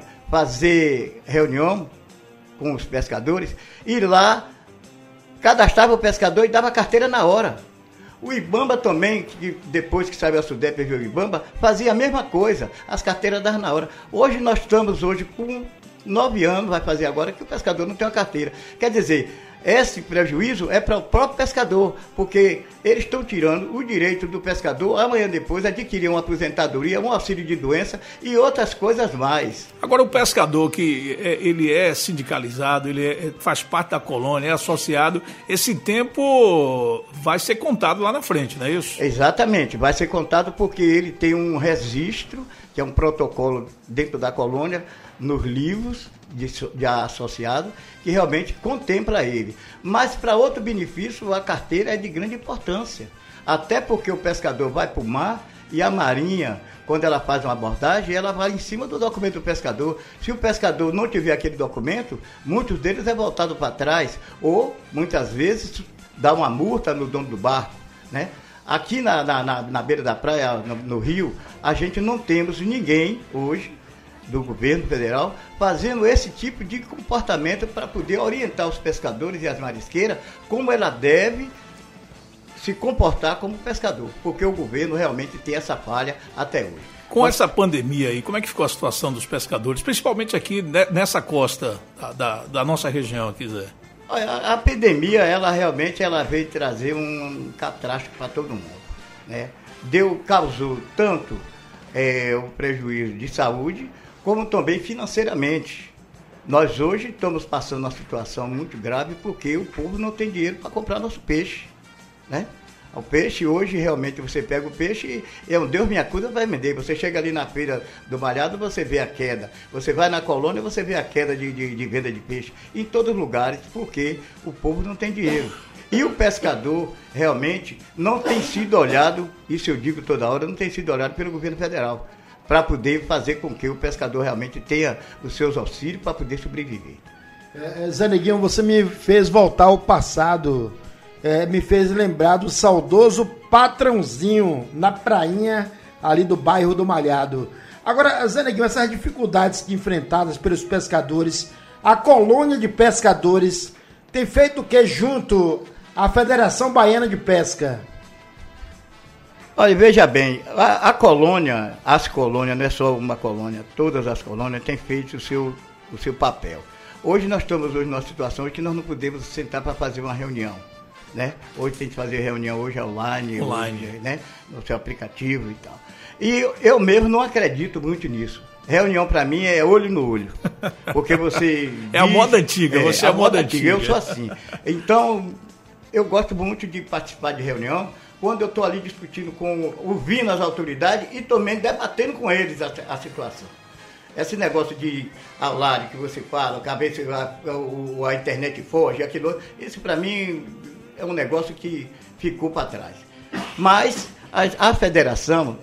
fazer reunião com os pescadores, e lá cadastrava o pescador e dava carteira na hora. O Ibamba também, que depois que saiu a SUDEP e veio o Ibamba, fazia a mesma coisa, as carteiras davam na hora. Hoje nós estamos com 9 anos, vai fazer agora, que o pescador não tem uma carteira. Quer dizer, esse prejuízo é para o próprio pescador, porque eles estão tirando o direito do pescador, amanhã depois, adquirir uma aposentadoria, um auxílio de doença e outras coisas mais. Agora, o pescador que ele é sindicalizado, faz parte da colônia, é associado, esse tempo vai ser contado lá na frente, não é isso? Exatamente, vai ser contado porque ele tem um registro, que é um protocolo dentro da colônia, nos livros de associado, que realmente contempla ele. Mas para outro benefício, a carteira é de grande importância. Até porque o pescador vai para o mar e a marinha, quando ela faz uma abordagem, ela vai em cima do documento do pescador. Se o pescador não tiver aquele documento, muitos deles é voltado para trás, ou muitas vezes dá uma multa no dono do barco, né? Aqui na beira da praia, no Rio, a gente não temos ninguém hoje do governo federal fazendo esse tipo de comportamento para poder orientar os pescadores e as marisqueiras como ela deve se comportar como pescador, porque o governo realmente tem essa falha até hoje. Com essa pandemia aí, como é que ficou a situação dos pescadores, principalmente aqui nessa costa da nossa região aqui, Zé? A pandemia, ela veio trazer um catástrofe para todo mundo, né? Causou tanto o prejuízo de saúde, como também financeiramente. Nós hoje estamos passando uma situação muito grave porque o povo não tem dinheiro para comprar nosso peixe, né? O peixe hoje, realmente, você pega o peixe e um Deus me acuda, vai vender. Você chega ali na feira do Malhado, você vê a queda. Você vai na colônia, você vê a queda de venda de peixe. Em todos os lugares, porque o povo não tem dinheiro. E o pescador, realmente, não tem sido olhado, isso eu digo toda hora, não tem sido olhado pelo governo federal, para poder fazer com que o pescador realmente tenha os seus auxílios para poder sobreviver. Zé Neguinho, você me fez voltar ao passado, me fez lembrar do saudoso Patrãozinho, na prainha ali do bairro do Malhado. Agora, Zé Neguinho, essas dificuldades enfrentadas pelos pescadores, a colônia de pescadores tem feito o que junto à Federação Baiana de Pesca? Olha, veja bem, as colônias, não é só uma colônia, todas as colônias têm feito o seu papel. Hoje nós estamos numa situação que nós não podemos sentar para fazer uma reunião, né? Hoje tem que fazer reunião online. Hoje, né? No seu aplicativo e tal. E eu mesmo não acredito muito nisso. Reunião para mim é olho no olho, porque você... a moda antiga, você é a moda antiga. Eu sou assim. Então, eu gosto muito de participar de reunião, quando eu estou ali discutindo, ouvindo as autoridades e também debatendo com eles a situação. Esse negócio de alarde que você fala, a internet foge, aquilo, isso para mim é um negócio que ficou para trás. Mas a federação,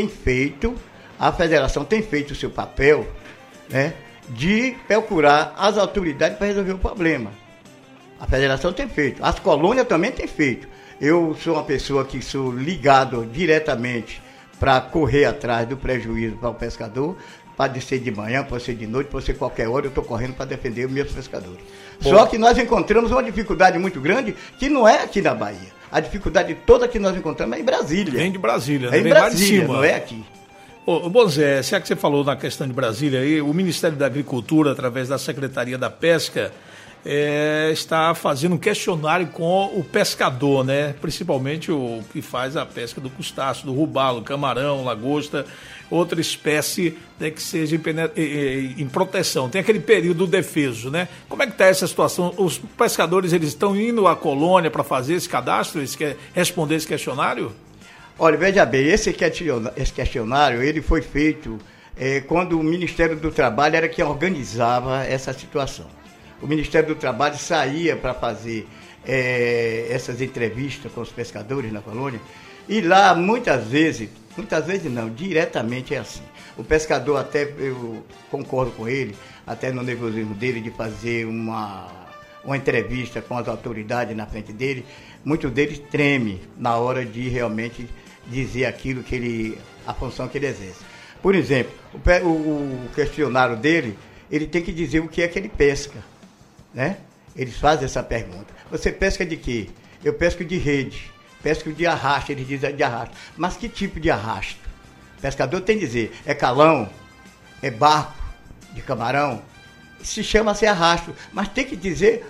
a federação tem feito o seu papel, né, de procurar as autoridades para resolver o problema. A federação tem feito, as colônias também têm feito. Eu sou uma pessoa que sou ligado diretamente para correr atrás do prejuízo para o pescador. Pode ser de manhã, pode ser de noite, pode ser qualquer hora, eu estou correndo para defender os meus pescadores. Bom. Só que nós encontramos uma dificuldade muito grande, que não é aqui na Bahia. A dificuldade toda que nós encontramos é em Brasília. Vem de Brasília, né? É em Brasília, não é aqui. Bom Zé, já que você falou na questão de Brasília aí, o Ministério da Agricultura, através da Secretaria da Pesca, está fazendo um questionário com o pescador, né? Principalmente o que faz a pesca do crustáceo, do robalo, camarão, lagosta, outra espécie, né, que seja em proteção. Tem aquele período defeso, né? Como é que está essa situação? Os pescadores, eles estão indo à colônia para fazer esse cadastro, responder esse questionário? Olha, veja bem, esse questionário, ele foi feito quando o Ministério do Trabalho era quem organizava essa situação. O Ministério do Trabalho saía para fazer essas entrevistas com os pescadores na colônia, e lá muitas vezes não, diretamente é assim. O pescador, até eu concordo com ele, até no nervosismo dele de fazer uma entrevista com as autoridades na frente dele, muitos deles tremem na hora de realmente dizer aquilo a função que ele exerce. Por exemplo, o questionário dele, ele tem que dizer o que é que ele pesca, né? Eles fazem essa pergunta. Você pesca de quê? Eu pesco de rede, pesco de arrasto, eles dizem de arrasto. Mas que tipo de arrasto? O pescador tem que dizer, é calão, é barco de camarão, se chama-se arrasto, mas tem que dizer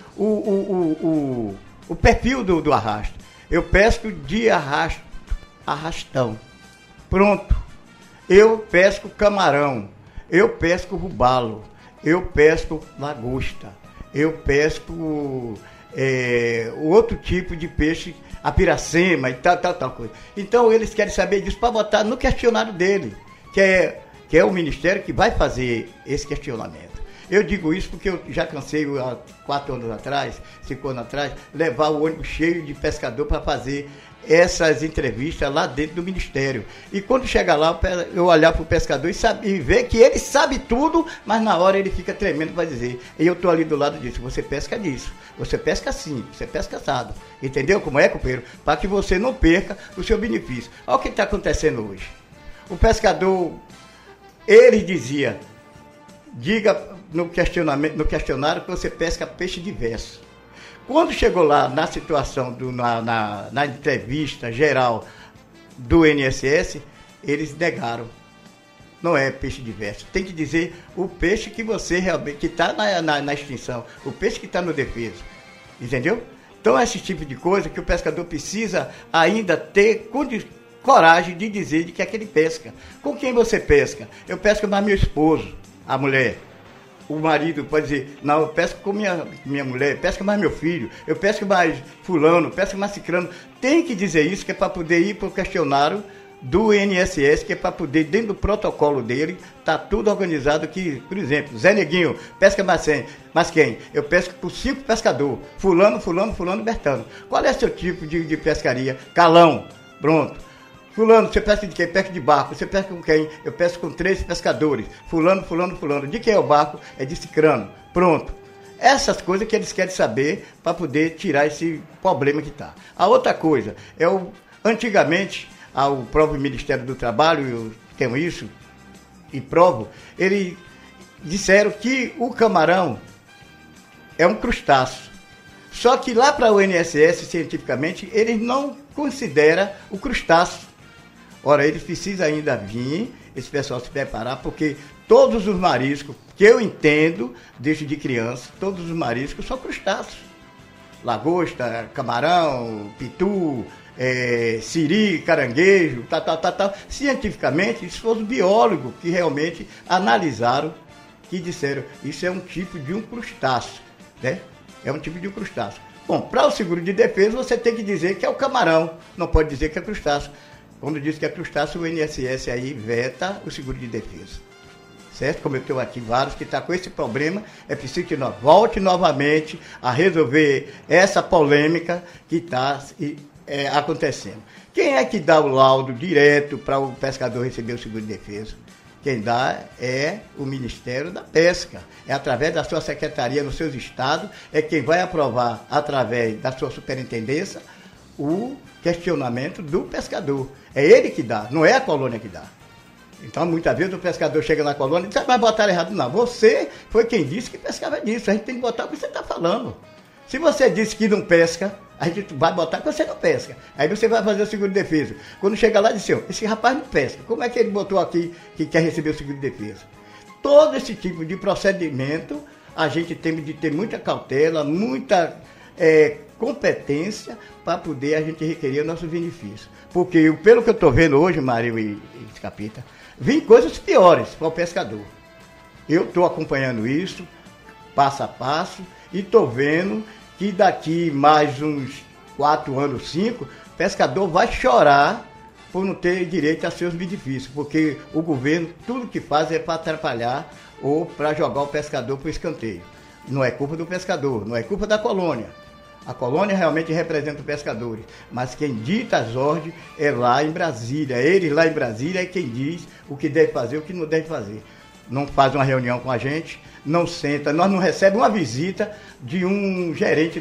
o perfil do arrasto. Eu pesco de arrastão. Pronto. Eu pesco camarão, eu pesco robalo, eu pesco lagosta, eu pesco outro tipo de peixe, a piracema e tal coisa. Então eles querem saber disso para botar no questionário dele, que é o Ministério que vai fazer esse questionamento. Eu digo isso porque eu já cansei há 4 anos atrás, 5 anos atrás, levar o ônibus cheio de pescador para fazer essas entrevistas lá dentro do Ministério. E quando chega lá, eu olhar para o pescador e ver que ele sabe tudo, mas na hora ele fica tremendo para dizer. E eu estou ali do lado disso, você pesca disso, você pesca assim, você pesca assado. Entendeu como é, companheiro? Para que você não perca o seu benefício. Olha o que está acontecendo hoje. O pescador, ele dizia, diga no questionário que você pesca peixe diverso. Quando chegou lá na situação, na entrevista geral do INSS, eles negaram. Não é peixe diverso. Tem que dizer o peixe que você realmente, que está na extinção, o peixe que está no defeso. Entendeu? Então, esse tipo de coisa que o pescador precisa ainda ter coragem de dizer de que é que ele pesca. Com quem você pesca? Eu pesco mais meu esposo, a mulher. O marido pode dizer, não, eu pesco com minha mulher, pesco mais meu filho, eu pesco mais fulano, pesco mais ciclano. Tem que dizer isso, que é para poder ir para o questionário do INSS, que é para poder, dentro do protocolo dele, tá tudo organizado que, por exemplo, Zé Neguinho, pesca mais quem? Eu pesco por 5 pescadores, fulano, Bertano. Qual é o seu tipo de pescaria? Calão, pronto. Fulano, você pesca de quem? Pesca de barco. Você pesca com quem? Eu pesco com 3 pescadores. Fulano. De quem é o barco? É de cicrano. Pronto. Essas coisas que eles querem saber para poder tirar esse problema que está. A outra coisa, antigamente, o próprio Ministério do Trabalho, eu tenho isso e provo, eles disseram que o camarão é um crustáceo. Só que lá para o INSS, cientificamente, eles não consideram o crustáceo. Ora, eles precisam ainda vir, esse pessoal se preparar, porque todos os mariscos que eu entendo, desde de criança, todos os mariscos são crustáceos. Lagosta, camarão, pitu, siri, caranguejo, tal. Cientificamente, isso foram os biólogos que realmente analisaram, que disseram, isso é um tipo de um crustáceo, né? É um tipo de um crustáceo. Bom, para o seguro de defesa, você tem que dizer que é o camarão, não pode dizer que é crustáceo. Quando diz que é crustáceo, o INSS aí veta o seguro de defesa. Certo? Como eu tenho aqui vários que estão com esse problema, é preciso que nós volte novamente a resolver essa polêmica que está acontecendo. Quem é que dá o laudo direto para o pescador receber o seguro de defesa? Quem dá é o Ministério da Pesca. É através da sua secretaria nos seus estados, é quem vai aprovar através da sua superintendência o questionamento do pescador. É ele que dá, não é a colônia que dá. Então, muitas vezes o pescador chega na colônia e diz, mas botaram errado. Não, você foi quem disse que pescava disso. A gente tem que botar o que você está falando. Se você disse que não pesca, a gente vai botar que você não pesca. Aí você vai fazer o seguro de defesa. Quando chega lá, diz assim, esse rapaz não pesca. Como é que ele botou aqui que quer receber o seguro de defesa? Todo esse tipo de procedimento, a gente tem de ter muita cautela, muita competência para poder a gente requerer nossos benefícios. Porque, pelo que eu estou vendo hoje, Mário e Capita, vem coisas piores para o pescador. Eu estou acompanhando isso, passo a passo, e estou vendo que daqui mais uns 4 anos, 5, o pescador vai chorar por não ter direito a seus benefícios, porque o governo, tudo que faz é para atrapalhar ou para jogar o pescador para o escanteio. Não é culpa do pescador, não é culpa da colônia. A colônia realmente representa os pescadores, mas quem dita as ordens é lá em Brasília. Eles lá em Brasília é quem diz o que deve fazer e o que não deve fazer. Não faz uma reunião com a gente, não senta, nós não recebemos uma visita de um gerente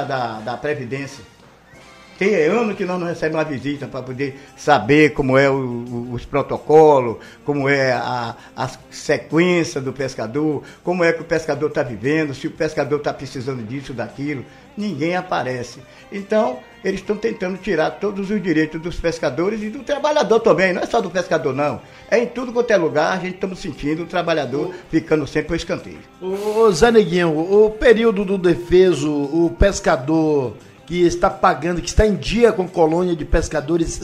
da Previdência. Tem ano que nós não recebemos uma visita para poder saber como é os protocolos, como é a sequência do pescador, como é que o pescador está vivendo, se o pescador está precisando disso, daquilo. Ninguém aparece. Então, eles estão tentando tirar todos os direitos dos pescadores e do trabalhador também. Não é só do pescador, não. É em tudo quanto é lugar, a gente estamos sentindo o trabalhador ficando sempre ao escanteio. Ô Zé Neguinho, o período do defeso, o pescador que está pagando, que está em dia com a colônia de pescadores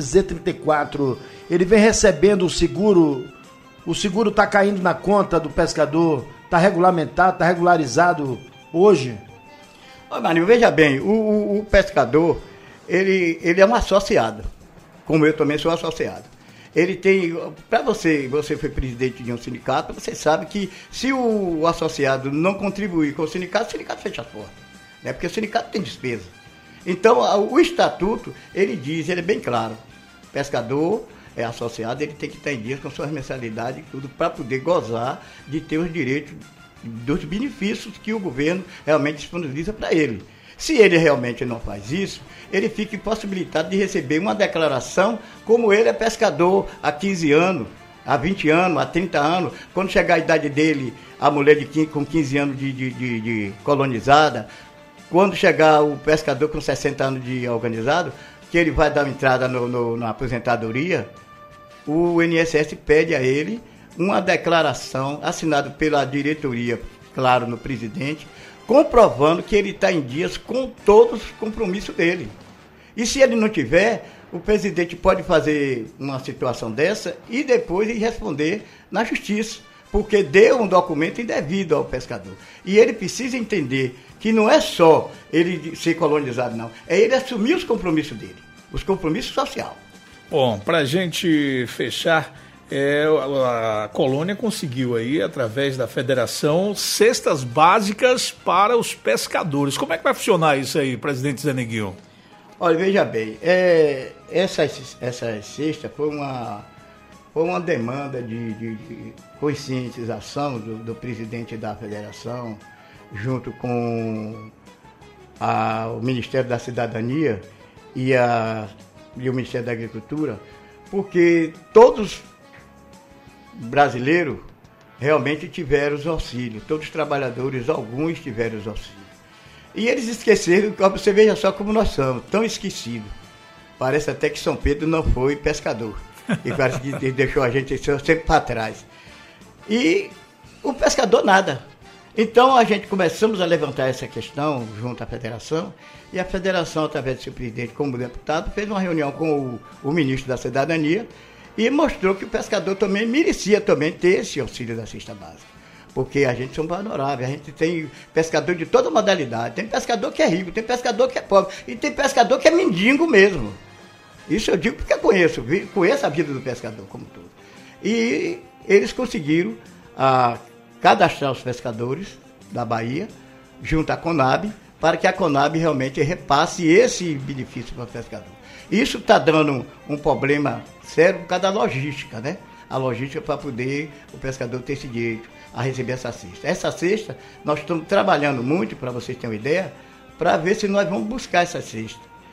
Z34, ele vem recebendo o seguro está caindo na conta do pescador, está regulamentado, está regularizado hoje? Ô, Marinho, veja bem, o pescador, ele é um associado, como eu também sou associado. Ele tem, para você foi presidente de um sindicato, você sabe que se o associado não contribuir com o sindicato fecha as portas, né? Porque o sindicato tem despesa. Então, o estatuto, ele diz, ele é bem claro, o pescador é associado, ele tem que estar em dia com suas mensalidades e tudo, para poder gozar de ter os direitos, dos benefícios que o governo realmente disponibiliza para ele. Se ele realmente não faz isso, ele fica impossibilitado de receber uma declaração como ele é pescador há 15 anos, há 20 anos, há 30 anos, quando chegar a idade dele, a mulher com 15 anos de colonizada, quando chegar o pescador com 60 anos de organizado, que ele vai dar uma entrada na aposentadoria, o INSS pede a ele uma declaração assinada pela diretoria, claro, no presidente, comprovando que ele está em dias com todos os compromissos dele. E se ele não tiver, o presidente pode fazer uma situação dessa e depois ir responder na justiça, porque deu um documento indevido ao pescador. E ele precisa entender que não é só ele ser colonizado, não. É ele assumir os compromissos dele, os compromissos sociais. Bom, para a gente fechar, a colônia conseguiu aí, através da federação, cestas básicas para os pescadores. Como é que vai funcionar isso aí, presidente Zé Neguinho? Olha, veja bem, essa cesta foi uma demanda de conscientização do presidente da federação, junto com o Ministério da Cidadania e o Ministério da Agricultura, porque todos brasileiros realmente tiveram os auxílios, todos os trabalhadores, alguns tiveram os auxílios. E eles esqueceram, você veja só como nós somos, tão esquecidos. Parece até que São Pedro não foi pescador, e parece que deixou a gente sempre para trás. E o pescador nada. Então a gente começamos a levantar essa questão junto à federação, e a federação, através do seu presidente como deputado, fez uma reunião com o ministro da Cidadania e mostrou que o pescador também merecia também ter esse auxílio da cesta básica. Porque a gente é um vulnerável, a gente tem pescador de toda modalidade, tem pescador que é rico, tem pescador que é pobre, e tem pescador que é mendigo mesmo. Isso eu digo porque eu conheço a vida do pescador como todo. E eles conseguiram cadastrar os pescadores da Bahia, junto à Conab, para que a Conab realmente repasse esse benefício para o pescador. Isso está dando um problema sério por causa da logística, né? A logística para poder o pescador ter esse direito a receber essa cesta. Essa cesta, nós estamos trabalhando muito, para vocês terem uma ideia, para ver se nós vamos buscar essa cesta.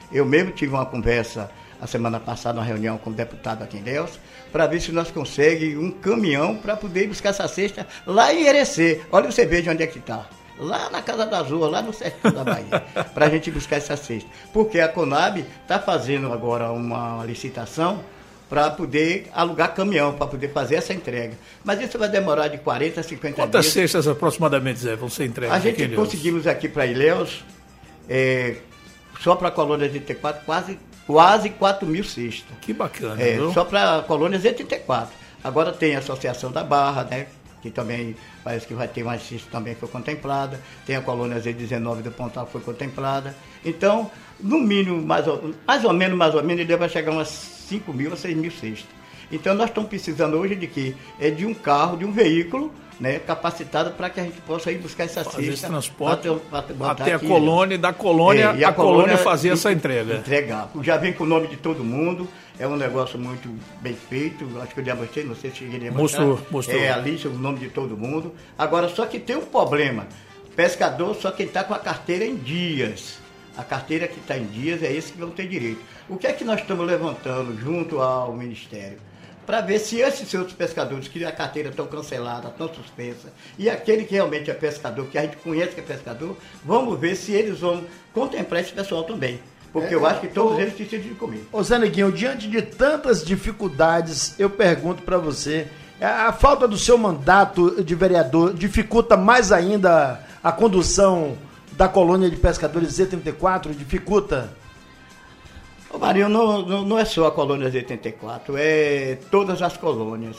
Eu mesmo tive uma conversa a semana passada, uma reunião com o deputado aqui em Ilhéus, para ver se nós conseguimos um caminhão para poder buscar essa cesta lá em Irecê. Olha você veja onde é que está. Lá na Casa da Zoa, lá no sertão da Bahia, para a gente buscar essa cesta. Porque a Conab está fazendo agora uma licitação para poder alugar caminhão, para poder fazer essa entrega. Mas isso vai demorar de 40 a 50 dias. Quantas cestas aproximadamente, Zé, vão ser entregues? A gente conseguimos aqui para Ilhéus, só para a colônia 84, quase 4 mil cestas. Que bacana, só para a colônia 84. Agora tem a Associação da Barra, né? Que também parece que vai ter mais cesta também foi contemplada. Tem a colônia Z19 do Pontal que foi contemplada. Então, no mínimo, mais ou menos, ele vai chegar umas 5 mil a 6 mil cestas. Então, nós estamos precisando hoje de quê? De um carro, de um veículo, né, capacitado para que a gente possa ir buscar essa cesta. Esse transporte até aqui, a colônia, e da colônia, a colônia fazer essa entrega. Entregar. Já vem com o nome de todo mundo, é um negócio muito bem feito, acho que eu já mostrei, não sei se cheguei a mostrar. Mostrou. É a lista, o nome de todo mundo. Agora, só que tem um problema, pescador só quem está com a carteira em dias. A carteira que está em dias é esse que não tem direito. O que é que nós estamos levantando junto ao Ministério? Para ver se esses outros pescadores que a carteira estão cancelada, estão suspensa, e aquele que realmente é pescador, que a gente conhece que é pescador, vamos ver se eles vão contemplar esse pessoal também. Porque eu acho que todos eles precisam de comer. Ô Zé Neguinho, diante de tantas dificuldades, eu pergunto para você, a falta do seu mandato de vereador dificulta mais ainda a condução da colônia de pescadores Z34? Dificulta? Ô Marinho, não é só a colônia Z84, é todas as colônias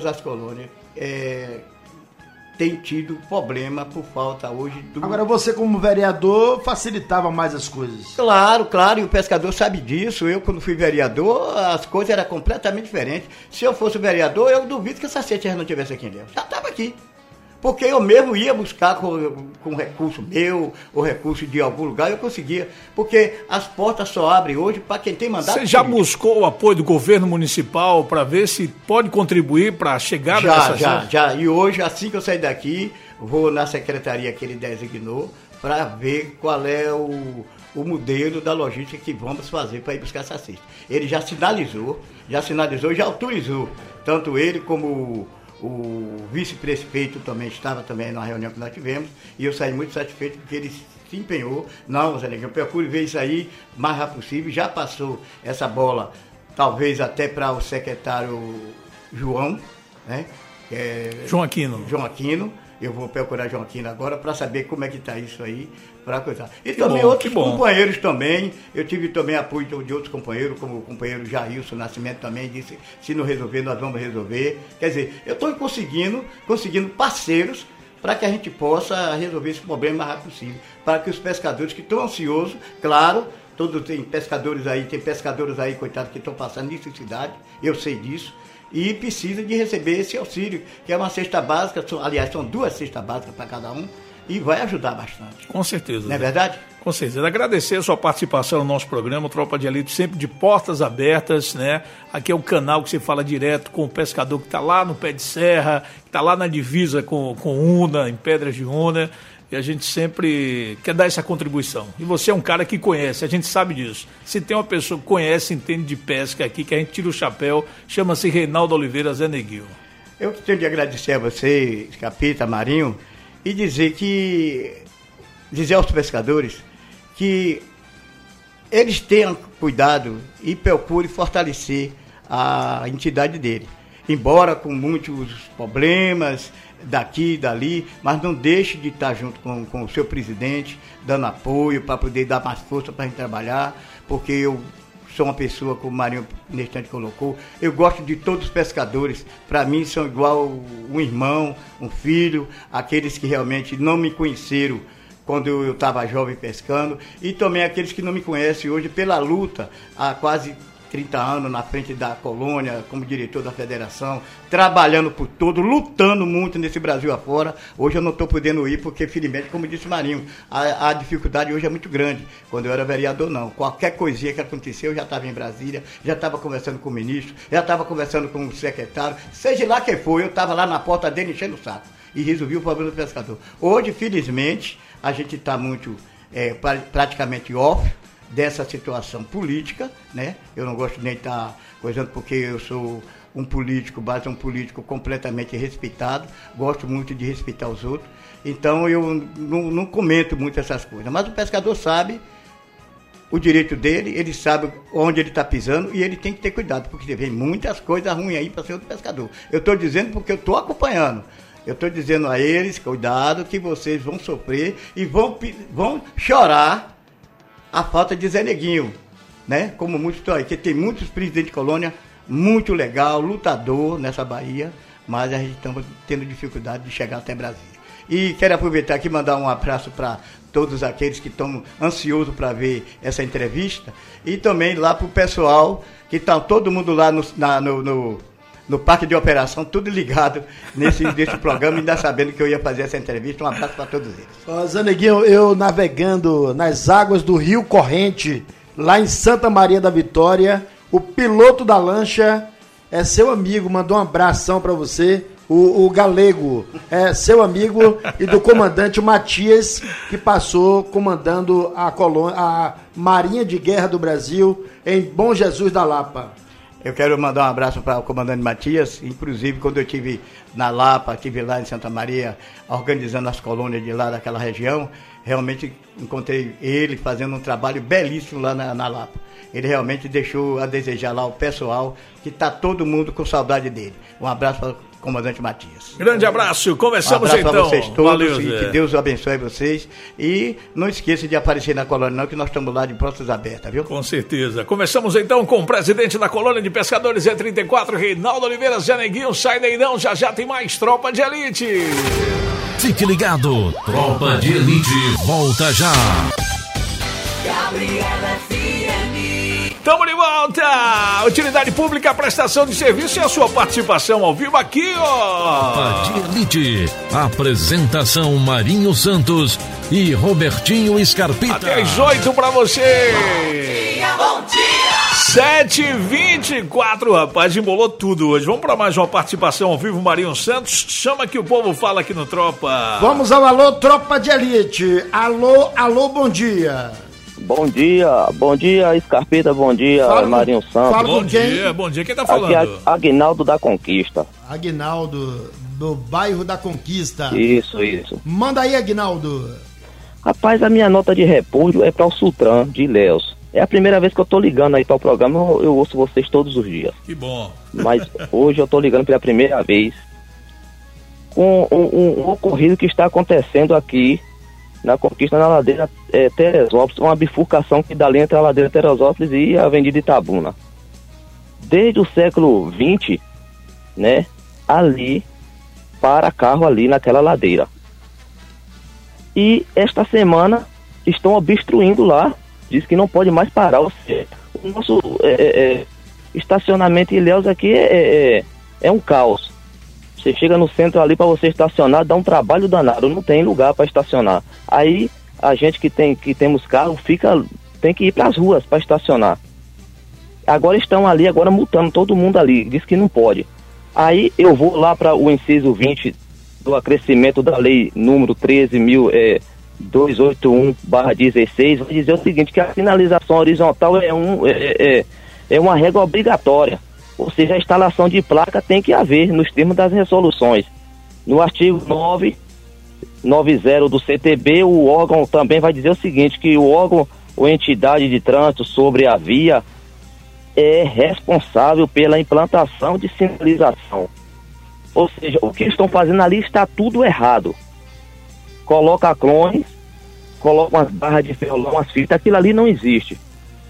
têm tido problema por falta hoje do... Agora você como vereador facilitava mais as coisas. Claro, e o pescador sabe disso. Eu quando fui vereador, as coisas eram completamente diferentes. Se eu fosse vereador, eu duvido que essa cesta já não tivesse aqui em Ilhéus. Já estava aqui. Porque eu mesmo ia buscar com recurso meu, ou recurso de algum lugar, eu conseguia. Porque as portas só abrem hoje para quem tem mandato. Você já buscou o apoio do governo municipal para ver se pode contribuir para a chegada dessa... Já. E hoje, assim que eu sair daqui, vou na secretaria que ele designou para ver qual é o modelo da logística que vamos fazer para ir buscar essa cesta. Ele já sinalizou, já autorizou, tanto ele como o vice-prefeito também estava na reunião que nós tivemos, e eu saí muito satisfeito porque ele se empenhou. Não, Zé Neguinho, procure ver isso aí o mais rápido possível. Já passou essa bola, talvez até para o secretário João, né? João Aquino. Eu vou procurar João Aquino agora para saber como é que está isso aí, para coisar. E também outros companheiros também, eu tive também apoio de outros companheiros, como o companheiro Jailson Nascimento também disse, se não resolver, nós vamos resolver. Quer dizer, eu estou conseguindo parceiros para que a gente possa resolver esse problema o mais rápido possível, para que os pescadores que estão ansiosos, claro, tem pescadores aí, coitados, que estão passando necessidade, eu sei disso, e precisa de receber esse auxílio, que é uma cesta básica, são 2 cestas básicas para cada um, e vai ajudar bastante. Com certeza. Não é verdade? Com certeza. Agradecer a sua participação no nosso programa, Tropa de Elite, sempre de portas abertas, né? Aqui é o canal que você fala direto com o pescador que está lá no pé de serra, que está lá na divisa com Una, em Pedras de Una, e a gente sempre quer dar essa contribuição. E você é um cara que conhece, a gente sabe disso. Se tem uma pessoa que conhece, entende de pesca aqui, que a gente tira o chapéu, chama-se Reinaldo Oliveira Zé Neguinho. Eu tenho de agradecer a você, Capita, Marinho, e dizer aos pescadores que eles tenham cuidado e procurem fortalecer a entidade dele. Embora com muitos problemas daqui e dali, mas não deixe de estar junto com o seu presidente, dando apoio para poder dar mais força para a gente trabalhar, porque eu sou uma pessoa, como o Marinho nesse instante colocou, eu gosto de todos os pescadores, para mim são igual um irmão, um filho, aqueles que realmente não me conheceram quando eu estava jovem pescando, e também aqueles que não me conhecem hoje pela luta há quase 30 anos na frente da colônia, como diretor da federação, trabalhando por todo, lutando muito nesse Brasil afora. Hoje eu não estou podendo ir porque, felizmente, como disse o Marinho, a dificuldade hoje é muito grande. Quando eu era vereador, não. Qualquer coisinha que aconteceu, eu já estava em Brasília, já estava conversando com o ministro, já estava conversando com o secretário, seja lá quem for, eu estava lá na porta dele enchendo o saco e resolvi o problema do pescador. Hoje, felizmente, a gente está muito praticamente off, dessa situação política, né? Eu não gosto nem de estar coisando porque eu sou um político, um político completamente respeitado, gosto muito de respeitar os outros, então eu não comento muito essas coisas, mas o pescador sabe o direito dele, ele sabe onde ele está pisando e ele tem que ter cuidado, porque vem muitas coisas ruins aí para ser outro pescador. Eu estou dizendo porque eu estou acompanhando. Eu estou dizendo a eles, cuidado, que vocês vão sofrer e vão chorar a falta de Zé Neguinho, né? Como muitos estão aí, que tem muitos presidentes de colônia, muito legal, lutador nessa Bahia, mas a gente está tendo dificuldade de chegar até Brasília. E quero aproveitar aqui e mandar um abraço para todos aqueles que estão ansiosos para ver essa entrevista e também lá para o pessoal que está todo mundo lá no parque de operação, tudo ligado nesse programa e ainda sabendo que eu ia fazer essa entrevista. Um abraço para todos eles. Zé Neguinho, eu navegando nas águas do Rio Corrente, lá em Santa Maria da Vitória, o piloto da lancha é seu amigo, mandou um abração para você. O Galego é seu amigo e do comandante Matias, que passou comandando a Marinha de Guerra do Brasil em Bom Jesus da Lapa. Eu quero mandar um abraço para o comandante Matias, inclusive quando eu estive na Lapa, estive lá em Santa Maria, organizando as colônias de lá daquela região, realmente encontrei ele fazendo um trabalho belíssimo lá na Lapa. Ele realmente deixou a desejar lá o pessoal, que está todo mundo com saudade dele. Um abraço para o comandante Matias. Grande abraço, começamos então. Um abraço para vocês todos. Valeu, e que Deus abençoe vocês. E não esqueça de aparecer na colônia não, que nós estamos lá de portas abertas, viu? Com certeza. Começamos então com o presidente da colônia de pescadores E34, Reinaldo Oliveira. Zé Neguinho, sai daí não, já tem mais Tropa de Elite. Fique ligado, Tropa de Elite volta já. Gabriela FM. Tamo de volta! Utilidade pública, prestação de serviço e a sua participação ao vivo aqui, ó! Tropa de Elite. Apresentação Marinho Santos e Robertinho Scarpita. Até às 8 pra você! Bom dia! 7h24, rapaz, embolou tudo hoje. Vamos pra mais uma participação ao vivo, Marinho Santos. Chama que o povo fala aqui no Tropa. Vamos ao alô, Tropa de Elite. Alô, bom dia. Bom dia, Scarpita, bom dia, Marinho Santos. Bom dia, quem tá falando? Aqui é Aguinaldo da Conquista. Aguinaldo, do bairro da Conquista. Isso. Manda aí, Aguinaldo. Rapaz, a minha nota de repúdio é para o Sutran de Ilhéus. É a primeira vez que eu tô ligando aí para o programa, eu ouço vocês todos os dias. Que bom. Mas hoje eu tô ligando pela primeira vez com um ocorrido que está acontecendo aqui na Conquista, na ladeira Teresópolis, uma bifurcação que dá ali entre a ladeira Teresópolis e a Avenida Itabuna. Desde o século XX, né, ali, para carro ali naquela ladeira. E esta semana estão obstruindo lá, diz que não pode mais parar. Ou seja, o nosso estacionamento em Ilhéus aqui é um caos. Você chega no centro ali para você estacionar, dá um trabalho danado, não tem lugar para estacionar. Aí a gente que temos carro tem que ir para as ruas para estacionar. Agora estão ali, multando todo mundo ali, diz que não pode. Aí eu vou lá para o inciso 20 do acrescimento da lei número 13.281/16, vai dizer o seguinte, que a sinalização horizontal é uma regra obrigatória. Ou seja, a instalação de placa tem que haver nos termos das resoluções. No artigo 990 do CTB, o órgão também vai dizer o seguinte, que o órgão ou entidade de trânsito sobre a via é responsável pela implantação de sinalização. Ou seja, o que estão fazendo ali está tudo errado. Coloca clones, coloca umas barras de ferro, umas fitas, aquilo ali não existe.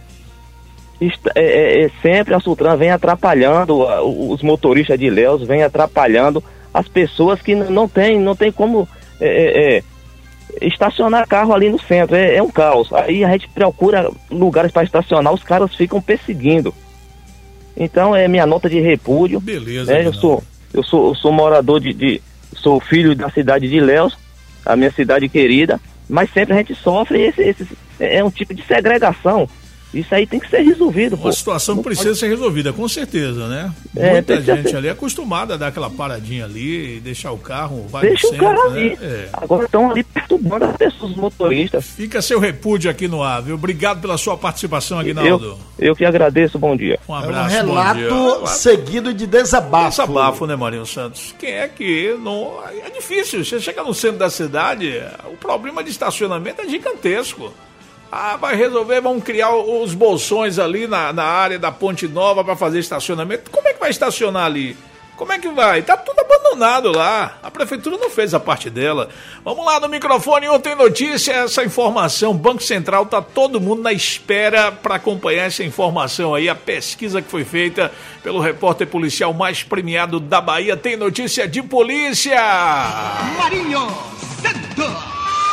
Sempre a Sutran vem atrapalhando os motoristas de Ilhéus, vem atrapalhando as pessoas que não tem como estacionar carro ali no centro, é um caos. Aí a gente procura lugares para estacionar, os caras ficam perseguindo. Então é minha nota de repúdio. Beleza. Eu sou morador sou filho da cidade de Ilhéus, a minha cidade querida, mas sempre a gente sofre é um tipo de segregação. Isso aí tem que ser resolvido. Uma situação que precisa ser resolvida, com certeza, né? Muita gente ali é acostumada a dar aquela paradinha ali, deixar o carro, deixa o carro ali. Agora estão ali perturbando as pessoas, os motoristas. Fica seu repúdio aqui no ar, viu? Obrigado pela sua participação, Aguinaldo. Eu que agradeço, bom dia. Um abraço, relato seguido de desabafo. Desabafo, né, Marinho Santos? Quem é que não... É difícil, você chega no centro da cidade, o problema de estacionamento é gigantesco. Vai resolver, vão criar os bolsões ali na área da Ponte Nova para fazer estacionamento. Como é que vai estacionar ali? Como é que vai? Tá tudo abandonado lá. A prefeitura não fez a parte dela. Vamos lá no microfone, ontem notícia, essa informação. Banco Central tá todo mundo na espera para acompanhar essa informação aí. A pesquisa que foi feita pelo repórter policial mais premiado da Bahia. Tem notícia de polícia. Marinho Santos.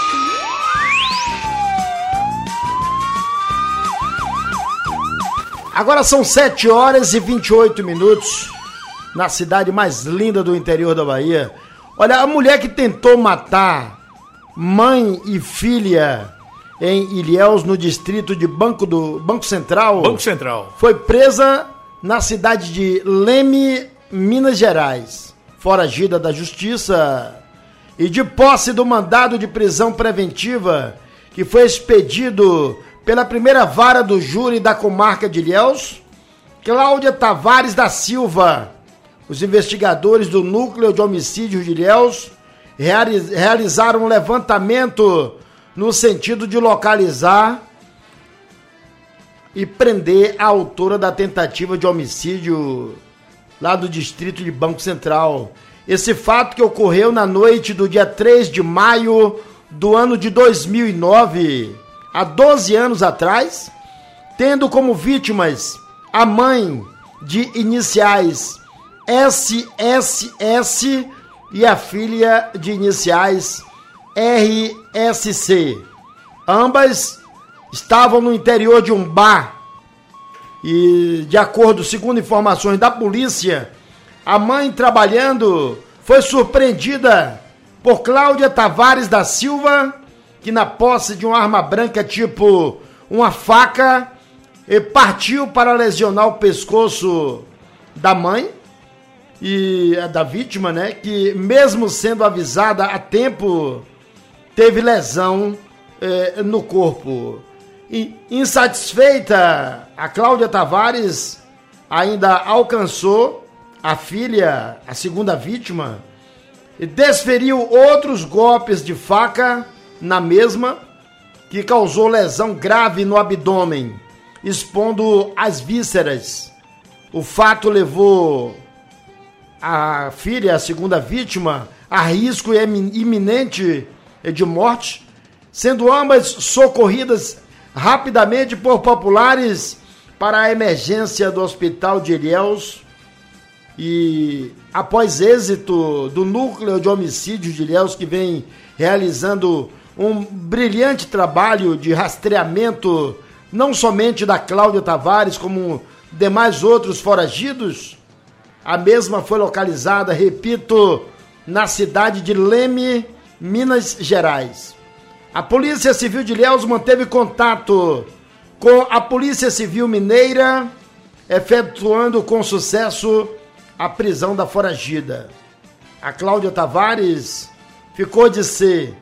Agora são 7h28 na cidade mais linda do interior da Bahia. Olha, a mulher que tentou matar mãe e filha em Ilhéus, no distrito de Banco Central, foi presa na cidade de Leme, Minas Gerais, foragida da justiça e de posse do mandado de prisão preventiva que foi expedido pela primeira vara do júri da comarca de Ilhéus, Cláudia Tavares da Silva. Os investigadores do Núcleo de Homicídio de Ilhéus realizaram um levantamento no sentido de localizar e prender a autora da tentativa de homicídio lá do distrito de Banco Central. Esse fato que ocorreu na noite do dia 3 de maio do ano de 2009, há 12 anos atrás, tendo como vítimas a mãe de iniciais SSS e a filha de iniciais RSC. Ambas estavam no interior de um bar e, de acordo, segundo informações da polícia, a mãe, trabalhando, foi surpreendida por Cláudia Tavares da Silva, que, na posse de uma arma branca tipo uma faca, partiu para lesionar o pescoço da mãe e da vítima, né, que mesmo sendo avisada a tempo, teve lesão no corpo. Insatisfeita, a Cláudia Tavares ainda alcançou a filha, a segunda vítima, e desferiu outros golpes de faca na mesma, que causou lesão grave no abdômen, expondo as vísceras. O fato levou a filha, a segunda vítima, a risco iminente de morte, sendo ambas socorridas rapidamente por populares para a emergência do hospital de Ilhéus. E após êxito do Núcleo de Homicídio de Ilhéus, que vem realizando um brilhante trabalho de rastreamento, não somente da Cláudia Tavares, como demais outros foragidos, a mesma foi localizada, repito, na cidade de Leme, Minas Gerais. A Polícia Civil de Ilhéus manteve contato com a Polícia Civil Mineira, efetuando com sucesso a prisão da foragida. A Cláudia Tavares ficou de ser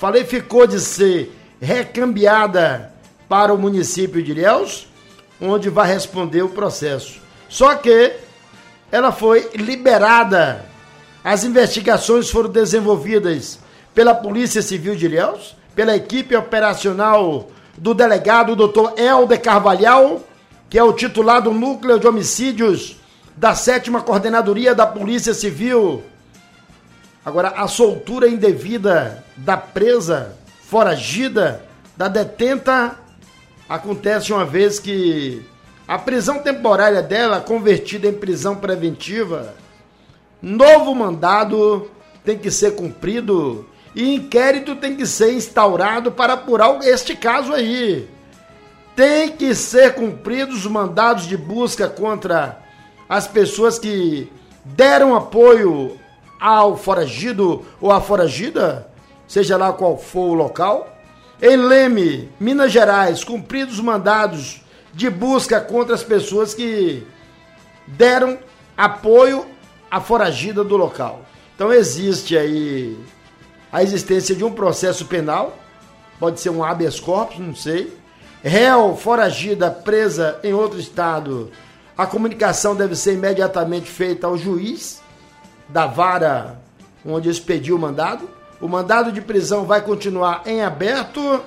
recambiada para o município de Ilhéus, onde vai responder o processo. Só que ela foi liberada. As investigações foram desenvolvidas pela Polícia Civil de Ilhéus, pela equipe operacional do delegado Dr. Helder Carvalhal, que é o titular do Núcleo de Homicídios da 7ª Coordenadoria da Polícia Civil. Agora, a soltura indevida da presa, foragida, da detenta, acontece uma vez que a prisão temporária dela, convertida em prisão preventiva, novo mandado tem que ser cumprido e inquérito tem que ser instaurado para apurar este caso aí. Tem que ser cumpridos os mandados de busca contra as pessoas que deram apoio ao foragido ou à foragida, seja lá qual for o local. Em Leme, Minas Gerais, cumpridos os mandados de busca contra as pessoas que deram apoio à foragida do local. Então existe aí a existência de um processo penal, pode ser um habeas corpus, não sei. Réu, foragida, presa em outro estado, a comunicação deve ser imediatamente feita ao juiz da vara onde expediu o mandado. O mandado de prisão vai continuar em aberto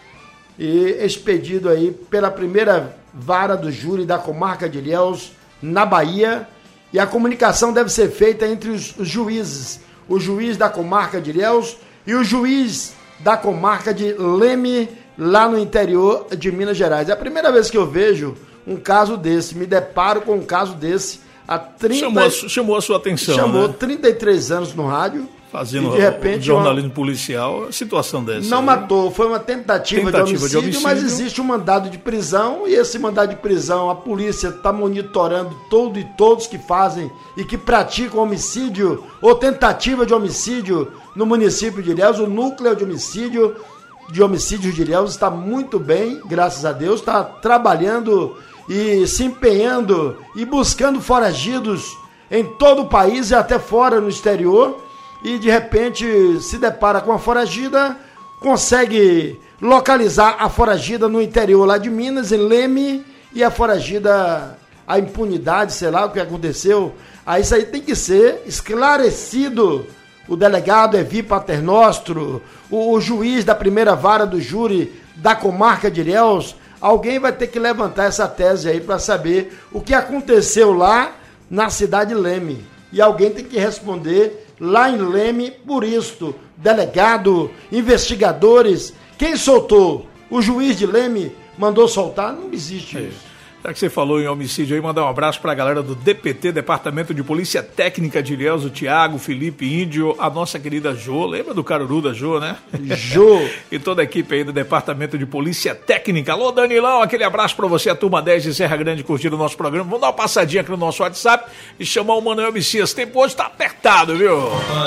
e expedido aí pela primeira vara do júri da comarca de Ilhéus, na Bahia. E a comunicação deve ser feita entre os juízes, o juiz da comarca de Ilhéus e o juiz da comarca de Leme, lá no interior de Minas Gerais. É a primeira vez que eu vejo um caso desse, me deparo com um caso desse há 30... Chamou a sua atenção, Chamou, né? 33 anos no rádio. Fazendo de repente, jornalismo policial, situação dessa. Não matou, foi uma tentativa de homicídio, mas existe um mandado de prisão, e esse mandado de prisão, a polícia está monitorando todo e todos que fazem e que praticam homicídio ou tentativa de homicídio no município de Ilhéus. O núcleo de homicídios de Ilhéus está muito bem, graças a Deus, está trabalhando e se empenhando e buscando foragidos em todo o país e até fora no exterior. E de repente se depara com a foragida, consegue localizar a foragida no interior lá de Minas, em Leme, e a foragida, a impunidade, sei lá o que aconteceu. Aí isso aí tem que ser esclarecido. O delegado Evi Paternostro, o juiz da primeira vara do júri da comarca de Ilhéus, alguém vai ter que levantar essa tese aí para saber o que aconteceu lá na cidade de Leme. E alguém tem que responder lá em Leme por isto. Delegado, investigadores, quem soltou? O juiz de Leme mandou soltar? Não existe isso. Já que você falou em homicídio aí, mandar um abraço pra galera do DPT, Departamento de Polícia Técnica de Ilhéus, o Thiago, Felipe Índio, a nossa querida Jô, lembra do Caruru da Jô, né? Jô. E toda a equipe aí do Departamento de Polícia Técnica. Alô, Danilão, aquele abraço pra você, a turma 10 de Serra Grande, curtindo o nosso programa. Vamos dar uma passadinha aqui no nosso WhatsApp e chamar o Manuel Messias. O tempo hoje tá apertado, viu?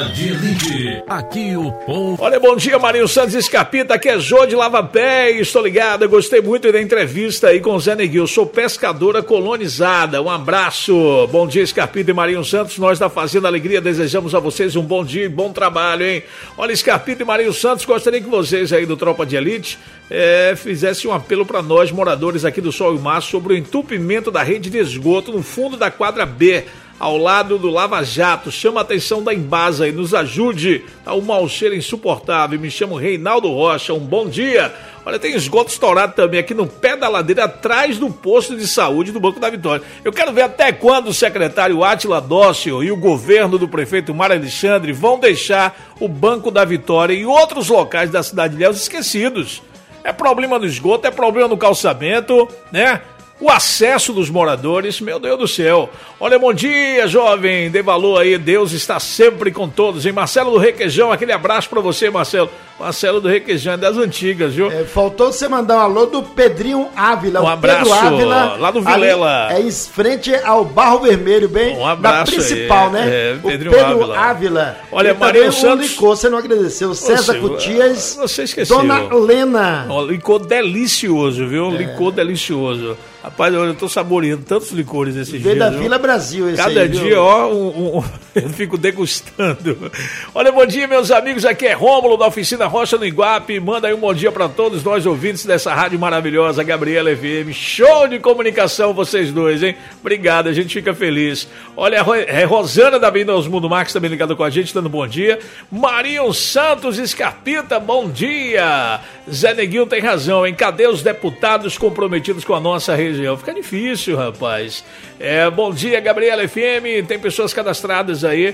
Aqui o povo. Olha, bom dia, Marinho Santos Escapita, aqui é Jô de Lava Pé, estou ligado, eu gostei muito da entrevista aí com o Zé Neguinho, sou pescadora colonizada, um abraço, bom dia Escarpita e Marinho Santos, nós da Fazenda Alegria desejamos a vocês um bom dia e bom trabalho, hein? Olha, Escarpita e Marinho Santos, gostaria que vocês aí do Tropa de Elite fizessem um apelo para nós, moradores aqui do Sol e Mar, sobre o entupimento da rede de esgoto no fundo da quadra B, ao lado do Lava Jato. Chama a atenção da Embasa e nos ajude a um mau cheiro insuportável. Me chamo Reinaldo Rocha, um bom dia. Olha, tem esgoto estourado também aqui no pé da ladeira, atrás do posto de saúde do Banco da Vitória. Eu quero ver até quando o secretário Átila Dócio e o governo do prefeito Mário Alexandre vão deixar o Banco da Vitória e outros locais da cidade de Ilhéus esquecidos. É problema no esgoto, é problema no calçamento, né? O acesso dos moradores, meu Deus do céu. Olha, bom dia, jovem, dê valor aí, Deus está sempre com todos, hein? Marcelo do Requeijão, aquele abraço pra você, Marcelo. Marcelo do Requeijão é das antigas, viu? Faltou você mandar um alô do Pedrinho Ávila. Um abraço, Pedro Ávila, lá do Vilela. É em frente ao Barro Vermelho, bem um abraço da principal, aí, né? Pedro Ávila. Olha, Marinho Santos. Licor, você não agradeceu. César Cutias. Você esqueceu. Dona Lena. Licor delicioso, viu? Licor delicioso. Rapaz, eu tô saboreando tantos licores esses dias. Veio da Vila Brasil esse cada aí, dia, viu? ó, eu fico degustando. Olha, bom dia, meus amigos, aqui é Rômulo da Oficina Rocha no Iguape. Manda aí um bom dia pra todos nós ouvintes dessa rádio maravilhosa, Gabriela FM. Show de comunicação vocês dois, hein? Obrigado, a gente fica feliz. Olha, Rosana da Bem aos Mundo Marques também ligada com a gente, dando bom dia. Marinho Santos Escarpita, bom dia. Zé Neguinho tem razão, hein? Cadê os deputados comprometidos com a nossa região? Fica difícil, rapaz. Bom dia, Gabriela FM. Tem pessoas cadastradas aí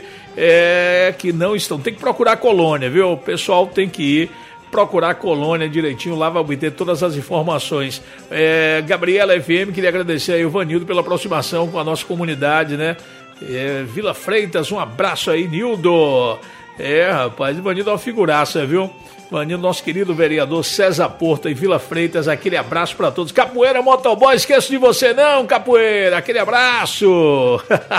que não estão. Tem que procurar a colônia, viu? O pessoal tem que ir procurar a colônia direitinho, lá vai obter todas as informações. Gabriela FM, queria agradecer aí o Vanildo pela aproximação com a nossa comunidade, né? Vila Freitas, um abraço aí, Nildo. Rapaz, o Vanildo é uma figuraça, viu? Vanildo, nosso querido vereador César Porto em Vila Freitas, aquele abraço pra todos. Capoeira Motoboy, esqueço de você não, Capoeira, aquele abraço.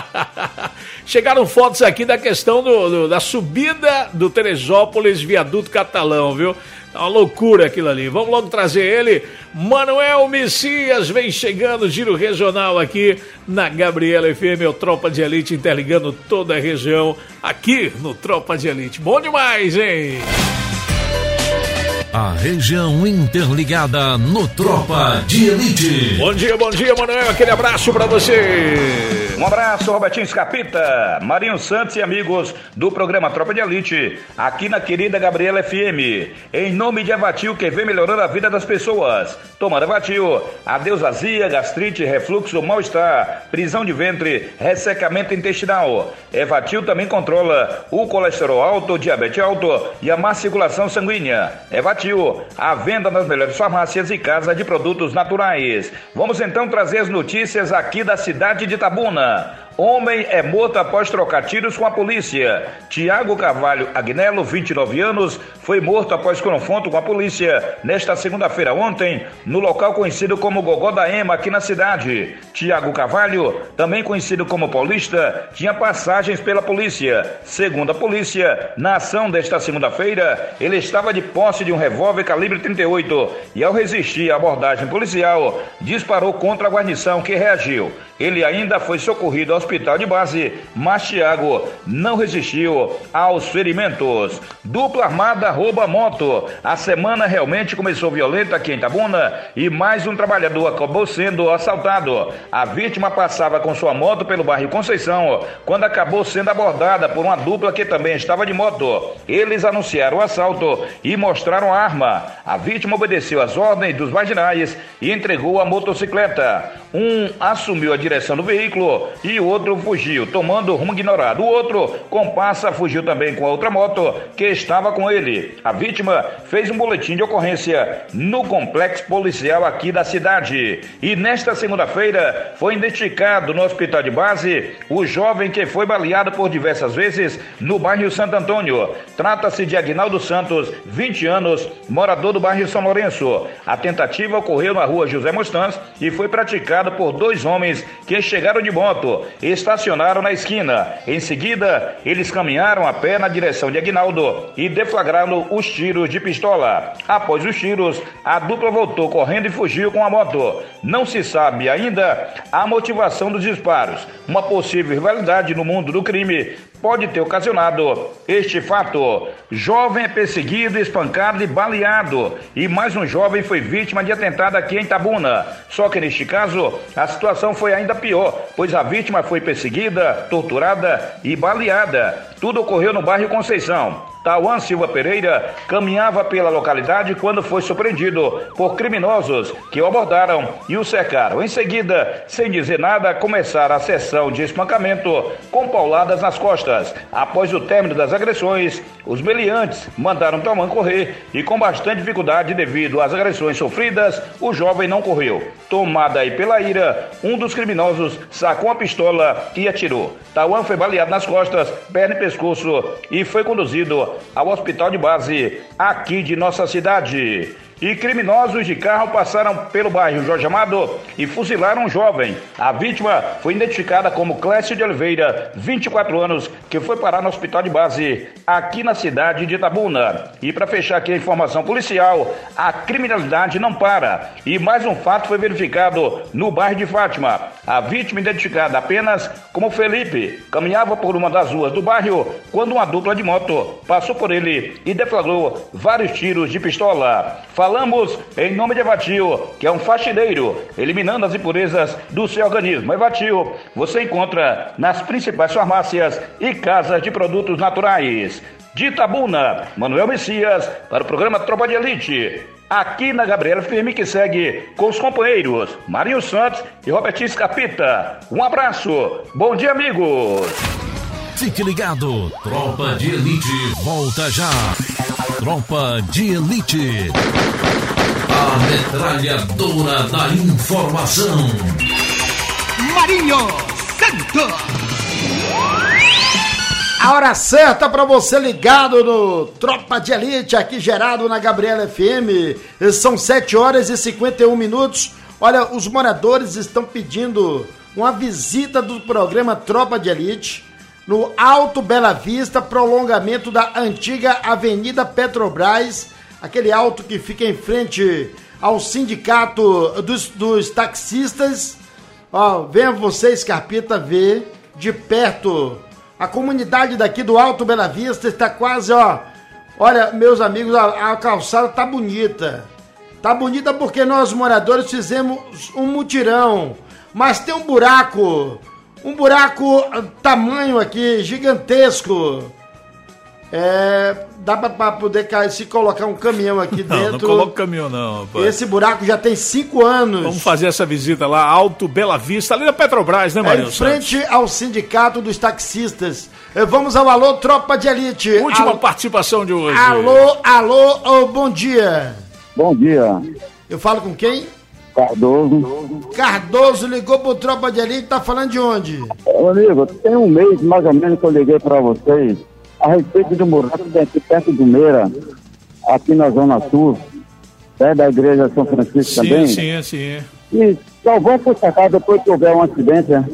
Chegaram fotos aqui da questão da subida do Teresópolis, viaduto Catalão, viu? É uma loucura aquilo ali. Vamos logo trazer ele. Manuel Messias vem chegando, giro regional aqui na Gabriela FM, o Tropa de Elite interligando toda a região aqui no Tropa de Elite. Bom demais, hein? A região interligada no Tropa de Elite. Bom dia, Manuel. Aquele abraço pra você. Um abraço, Robertinho Escapita, Marinho Santos e amigos do programa Tropa de Elite, aqui na querida Gabriela FM. Em nome de Evatil, que vem melhorando a vida das pessoas. Tomando Evatil, adeus azia, gastrite, refluxo, mal-estar, prisão de ventre, ressecamento intestinal. Evatil também controla o colesterol alto, o diabetes alto e a má circulação sanguínea. Evatil, a venda nas melhores farmácias e casas de produtos naturais. Vamos então trazer as notícias aqui da cidade de Itabuna. Homem é morto após trocar tiros com a polícia. Tiago Carvalho Agnello, 29 anos, foi morto após confronto com a polícia nesta segunda-feira ontem, no local conhecido como Gogó da Ema, aqui na cidade. Tiago Carvalho, também conhecido como Paulista, tinha passagens pela polícia. Segundo a polícia, na ação desta segunda-feira, ele estava de posse de um revólver calibre 38 e, ao resistir à abordagem policial, disparou contra a guarnição, que reagiu. Ele ainda foi socorrido ao hospital de base, mas Tiago não resistiu aos ferimentos. Dupla armada rouba moto. A semana realmente começou violenta aqui em Itabuna e mais um trabalhador acabou sendo assaltado. A vítima passava com sua moto pelo bairro Conceição, quando acabou sendo abordada por uma dupla que também estava de moto. Eles anunciaram o assalto e mostraram a arma. A vítima obedeceu às ordens dos marginais e entregou a motocicleta. Um assumiu a direção do veículo e o outro fugiu, tomando rumo ignorado. O outro, comparsa, fugiu também com a outra moto que estava com ele. A vítima fez um boletim de ocorrência no complexo policial aqui da cidade. E nesta segunda-feira foi identificado no hospital de base o jovem que foi baleado por diversas vezes no bairro Santo Antônio. Trata-se de Aguinaldo Santos, 20 anos, morador do bairro São Lourenço. A tentativa ocorreu na rua José Mostans e foi praticada por dois homens que chegaram de moto e estacionaram na esquina. Em seguida, eles caminharam a pé na direção de Aguinaldo e deflagraram os tiros de pistola. Após os tiros, a dupla voltou correndo e fugiu com a moto. Não se sabe ainda a motivação dos disparos. Uma possível rivalidade no mundo do crime pode ter ocasionado este fato. Jovem é perseguido, espancado e baleado. E mais um jovem foi vítima de atentado aqui em Itabuna. Só que neste caso, a situação foi ainda pior, pois a vítima foi perseguida, torturada e baleada. Tudo ocorreu no bairro Conceição. Tauan Silva Pereira caminhava pela localidade quando foi surpreendido por criminosos que o abordaram e o cercaram. Em seguida, sem dizer nada, começaram a sessão de espancamento com pauladas nas costas. Após o término das agressões, os meliantes mandaram Tauan correr e, com bastante dificuldade devido às agressões sofridas, o jovem não correu. Tomada aí pela ira, um dos criminosos sacou uma pistola e atirou. Tauan foi baleado nas costas, perna e pescoço e foi conduzido ao hospital de base aqui de nossa cidade. E criminosos de carro passaram pelo bairro Jorge Amado e fuzilaram um jovem. A vítima foi identificada como Clécio de Oliveira, 24 anos, que foi parar no hospital de base aqui na cidade de Itabuna. E para fechar aqui a informação policial, a criminalidade não para. E mais um fato foi verificado no bairro de Fátima. A vítima, identificada apenas como Felipe, caminhava por uma das ruas do bairro quando uma dupla de moto passou por ele e deflagrou vários tiros de pistola. Falamos em nome de Evatil, que é um faxineiro, eliminando as impurezas do seu organismo. Evatil você encontra nas principais farmácias e casas de produtos naturais. De Itabuna, Manuel Messias, para o programa Tropa de Elite. Aqui na Gabriela FM, que segue com os companheiros Marinho Santos e Robertinho Escapita. Um abraço, bom dia, amigos. Fique ligado, Tropa de Elite volta já. Tropa de Elite, a metralhadora da informação. Marinho Santos. A hora certa para você ligado no Tropa de Elite, aqui gerado na Gabriela FM. São 7 horas e 51 minutos. Olha, os moradores estão pedindo uma visita do programa Tropa de Elite no Alto Bela Vista, prolongamento da antiga Avenida Petrobras, aquele alto que fica em frente ao sindicato dos taxistas. Ó, venha você, Scarpita, ver de perto. A comunidade daqui do Alto Bela Vista está quase, ó. Olha, meus amigos, a calçada tá bonita. Tá bonita porque nós, moradores, fizemos um mutirão. Mas tem um buraco tamanho aqui, gigantesco. Dá pra poder se colocar um caminhão aqui dentro. Não coloca caminhão não, rapaz. Esse buraco já tem 5 anos. Vamos fazer essa visita lá, Alto Bela Vista, ali na Petrobras, né, Marinho Santos? Em frente ao sindicato dos taxistas. Vamos ao Alô, Tropa de Elite. Última participação de hoje. Alô, bom dia. Bom dia. Eu falo com quem? Cardoso ligou pro Tropa de Elite, tá falando de onde? Amigo, tem um mês mais ou menos que eu liguei pra vocês a respeito do buraco aqui perto do Meira, aqui na Zona Sul, perto da Igreja São Francisco também. Sim. E só vão consertar depois que houver um acidente, né?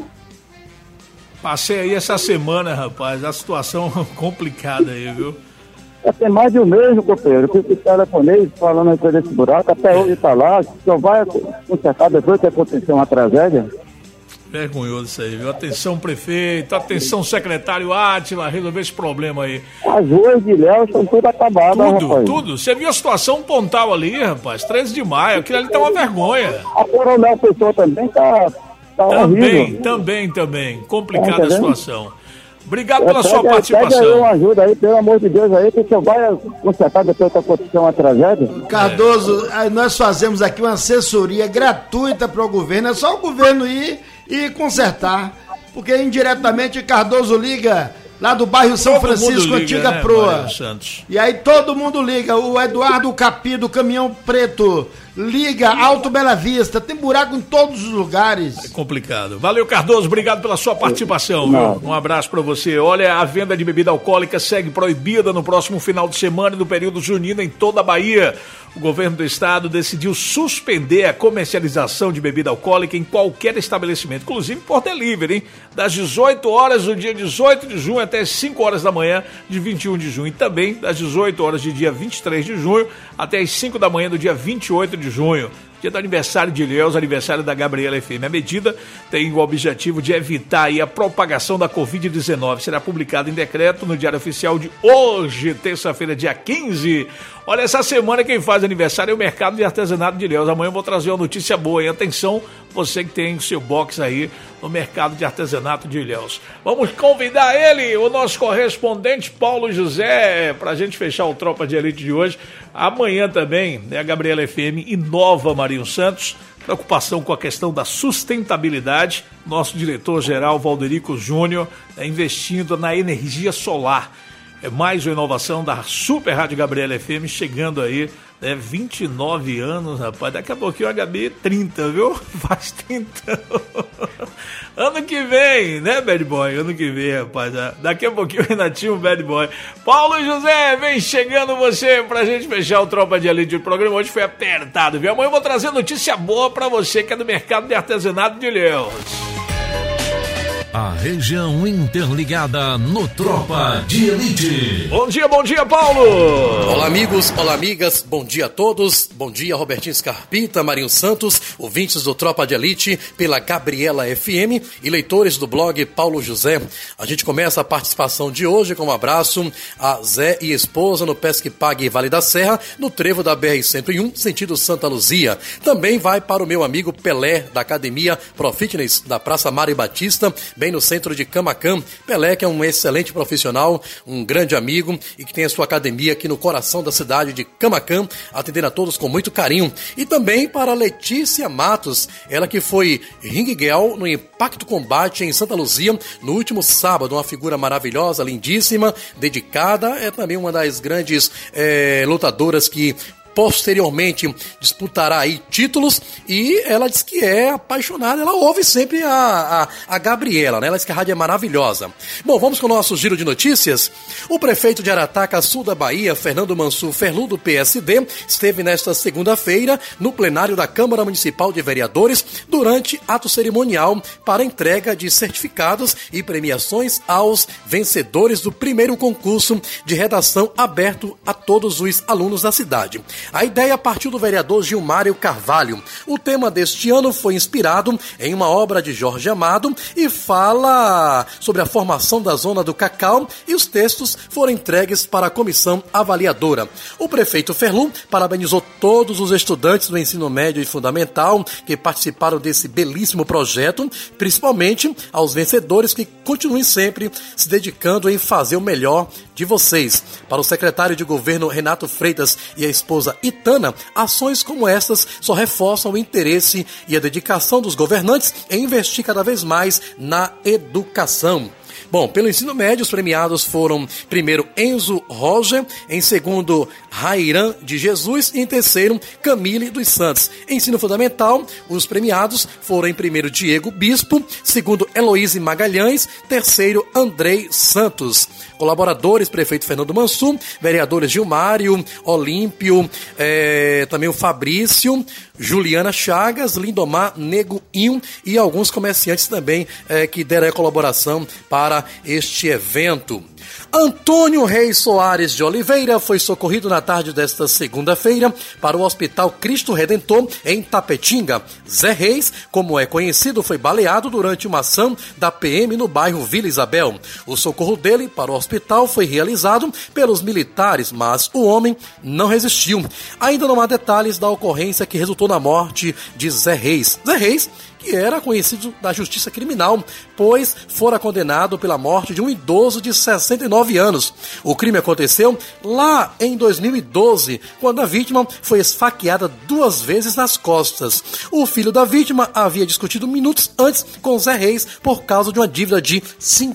Passei aí essa semana, rapaz, a situação complicada aí, viu? Tem mais de um mês, companheiro. Eu fui telefonei falando a respeito desse buraco, até hoje tá lá, só vai consertar depois que acontecer uma tragédia. Vergonhoso isso aí, viu? Atenção, prefeito, atenção, secretário Átila, resolver esse problema aí. As ruas de Léo estão tudo acabadas, rapaz. Tudo. Você viu a situação Pontal ali, rapaz? 13 de maio, aquilo ali tá uma vergonha. A Coronel Pessoa também tá horrível. Também. Complicada a situação. Obrigado pela sua participação. Pede aí uma ajuda aí, pelo amor de Deus aí, que você vai consertar depois que acontecer uma tragédia. Cardoso, nós fazemos aqui uma assessoria gratuita para o governo, é só o governo ir e consertar, porque indiretamente Cardoso liga lá do bairro São Francisco, antiga Proa. E aí todo mundo liga, o Eduardo Capi do Caminhão Preto liga, Alto Bela Vista, tem buraco em todos os lugares. É complicado. Valeu, Cardoso, obrigado pela sua participação, viu? Um abraço pra você. Olha, a venda de bebida alcoólica segue proibida no próximo final de semana e no período junino em toda a Bahia. O governo do estado decidiu suspender a comercialização de bebida alcoólica em qualquer estabelecimento, inclusive por delivery, hein? Das 18 horas do dia 18 de junho até as 5 horas da manhã de 21 de junho. E também das 18 horas de dia 23 de junho até as 5 da manhã do dia 28 de junho. Dia do aniversário de Ilhéus, aniversário da Gabriela FM. A medida tem o objetivo de evitar aí a propagação da Covid-19. Será publicado em decreto no Diário Oficial de hoje, terça-feira, dia 15. Olha, essa semana quem faz aniversário é o Mercado de Artesanato de Ilhéus. Amanhã eu vou trazer uma notícia boa, hein? Atenção, você que tem o seu box aí no Mercado de Artesanato de Ilhéus. Vamos convidar ele, o nosso correspondente Paulo José, pra gente fechar o Tropa de Elite de hoje. Amanhã também, né, a Gabriela FM inova Marinho Santos, preocupação com a questão da sustentabilidade. Nosso diretor-geral, Valderico Júnior, investindo na energia solar. É mais uma inovação da Super Rádio Gabriela FM, chegando aí, né, 29 anos, rapaz. Daqui a pouquinho a Gabi 30, viu? Faz 30. Ano que vem, né, Bad Boy? Ano que vem, rapaz. Daqui a pouquinho ainda tinha um Bad Boy. Paulo José, vem chegando você pra gente fechar o Tropa de Elite. O programa hoje foi apertado, viu? Amanhã eu vou trazer notícia boa pra você que é do Mercado de Artesanato de Ilhéus. A região interligada no Tropa de Elite. Bom dia, Paulo! Olá, amigos, olá, amigas, bom dia a todos. Bom dia, Robertinho Scarpita, Marinho Santos, ouvintes do Tropa de Elite pela Gabriela FM e leitores do blog Paulo José. A gente começa a participação de hoje com um abraço a Zé e esposa no Pesque Pague Vale da Serra, no trevo da BR-101, sentido Santa Luzia. Também vai para o meu amigo Pelé, da Academia Pro Fitness, da Praça Mário Batista, bem no centro de Camaquã. Pelé, que é um excelente profissional, um grande amigo e que tem a sua academia aqui no coração da cidade de Camaquã, atendendo a todos com muito carinho. E também para Letícia Matos, ela que foi ring girl no Impacto Combate em Santa Luzia no último sábado, uma figura maravilhosa, lindíssima, dedicada, é também uma das grandes lutadoras que posteriormente disputará aí títulos, e ela diz que é apaixonada, ela ouve sempre a Gabriela, né? Ela diz que a rádio é maravilhosa. Bom, vamos com o nosso giro de notícias. O prefeito de Arataca, sul da Bahia, Fernando Mansur Ferlu, do PSD, esteve nesta segunda-feira no plenário da Câmara Municipal de Vereadores durante ato cerimonial para entrega de certificados e premiações aos vencedores do primeiro concurso de redação aberto a todos os alunos da cidade. A ideia partiu do vereador Gilmário Carvalho. O tema deste ano foi inspirado em uma obra de Jorge Amado e fala sobre a formação da zona do cacau, e os textos foram entregues para a comissão avaliadora. O prefeito Ferlu parabenizou todos os estudantes do ensino médio e fundamental que participaram desse belíssimo projeto, principalmente aos vencedores que continuem sempre se dedicando em fazer o melhor de vocês. Para o secretário de governo Renato Freitas e a esposa Itana, ações como estas só reforçam o interesse e a dedicação dos governantes em investir cada vez mais na educação. Bom, pelo ensino médio, os premiados foram, primeiro, Enzo Roger, em segundo, Rairan de Jesus e em terceiro, Camille dos Santos. Em ensino fundamental, os premiados foram, em primeiro, Diego Bispo, segundo, Heloíse Magalhães, terceiro, Andrei Santos. Colaboradores, prefeito Fernando Mansur, vereadores Gilmário, Olímpio, também o Fabrício, Juliana Chagas, Lindomar, Nego Inho e alguns comerciantes também que deram a colaboração para este evento. Antônio Reis Soares de Oliveira foi socorrido na tarde desta segunda-feira para o Hospital Cristo Redentor em Tapetinga. Zé Reis, como é conhecido, foi baleado durante uma ação da PM no bairro Vila Isabel. O socorro dele para o hospital foi realizado pelos militares, mas o homem não resistiu. Ainda não há detalhes da ocorrência que resultou na morte de Zé Reis. Zé Reis, que era conhecido da justiça criminal, pois fora condenado pela morte de um idoso de 69 anos. O crime aconteceu lá em 2012, quando a vítima foi esfaqueada 2 vezes nas costas. O filho da vítima havia discutido minutos antes com Zé Reis por causa de uma dívida de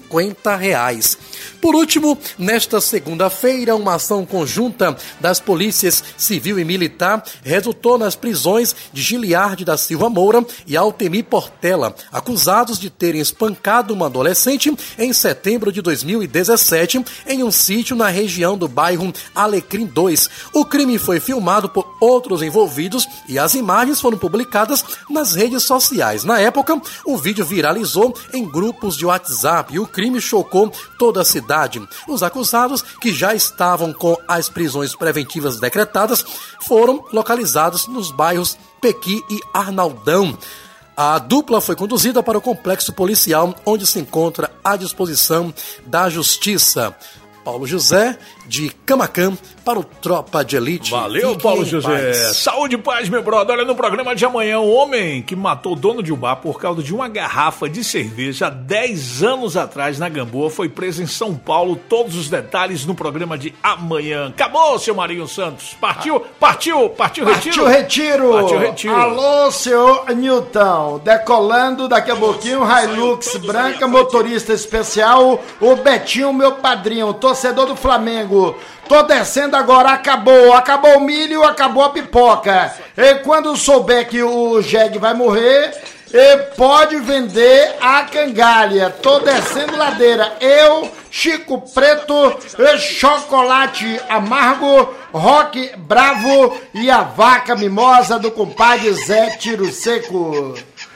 R$50. Por último, nesta segunda-feira, uma ação conjunta das polícias civil e militar resultou nas prisões de Giliardi da Silva Moura e Altemir Portela, acusados de terem espancado uma adolescente em setembro de 2017 em um sítio na região do bairro Alecrim 2. O crime foi filmado por outros envolvidos e as imagens foram publicadas nas redes sociais. Na época, o vídeo viralizou em grupos de WhatsApp e o crime chocou toda a cidade. Os acusados, que já estavam com as prisões preventivas decretadas, foram localizados nos bairros Pequi e Arnaldão. A dupla foi conduzida para o complexo policial, onde se encontra à disposição da Justiça. Paulo José, de Camacan, para o Tropa de Elite. Valeu, Fique Paulo em José. paz. Saúde e paz, meu brother. Olha, no programa de amanhã, um homem que matou o dono de um bar por causa de uma garrafa de cerveja há 10 anos atrás na Gamboa foi preso em São Paulo. Todos os detalhes no programa de amanhã. Acabou, seu Marinho Santos. Partiu retiro? Partiu retiro. Partiu retiro. Alô, senhor Newton. Decolando daqui a pouquinho, Hilux branca, motorista especial, o Betinho, meu padrinho, torcedor do Flamengo. Tô descendo agora, acabou o milho, acabou a pipoca. E quando souber que o Jeg vai morrer, pode vender a cangalha. Tô descendo ladeira. Eu, Chico Preto, chocolate amargo, rock bravo e a vaca mimosa do compadre Zé Tiro Seco.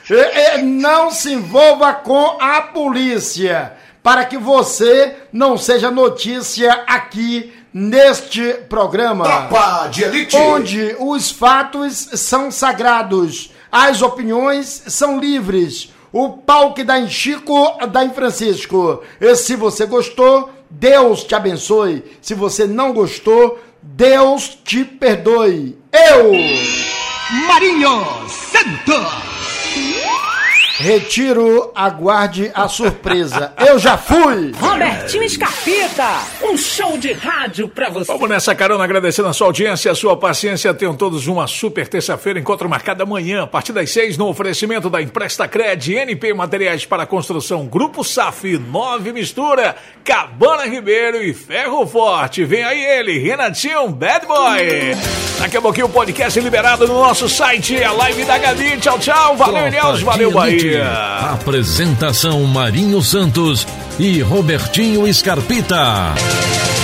Não se envolva com a polícia, para que você não seja notícia aqui neste programa. Tropa de Elite. Onde os fatos são sagrados, as opiniões são livres. O pau que dá em Chico, dá em Francisco. E se você gostou, Deus te abençoe. Se você não gostou, Deus te perdoe. Eu, Marinho Santos. Retiro, aguarde a surpresa. Eu já fui! Robertinho Scarpita, um show de rádio pra você. Vamos nessa carona, agradecendo a sua audiência, a sua paciência. Tenham todos uma super terça-feira. Encontro marcado amanhã, a partir das 6, no oferecimento da Empresta Cred, NP Materiais para Construção, Grupo SAF, 9 Mistura, Cabana Ribeiro e Ferro Forte. Vem aí ele, Renatinho Bad Boy. Daqui a pouquinho o podcast liberado no nosso site, a live da Gabi. Tchau, tchau. Valeu, Elias. Valeu, Bahia. Apresentação Marinho Santos e Robertinho Scarpita.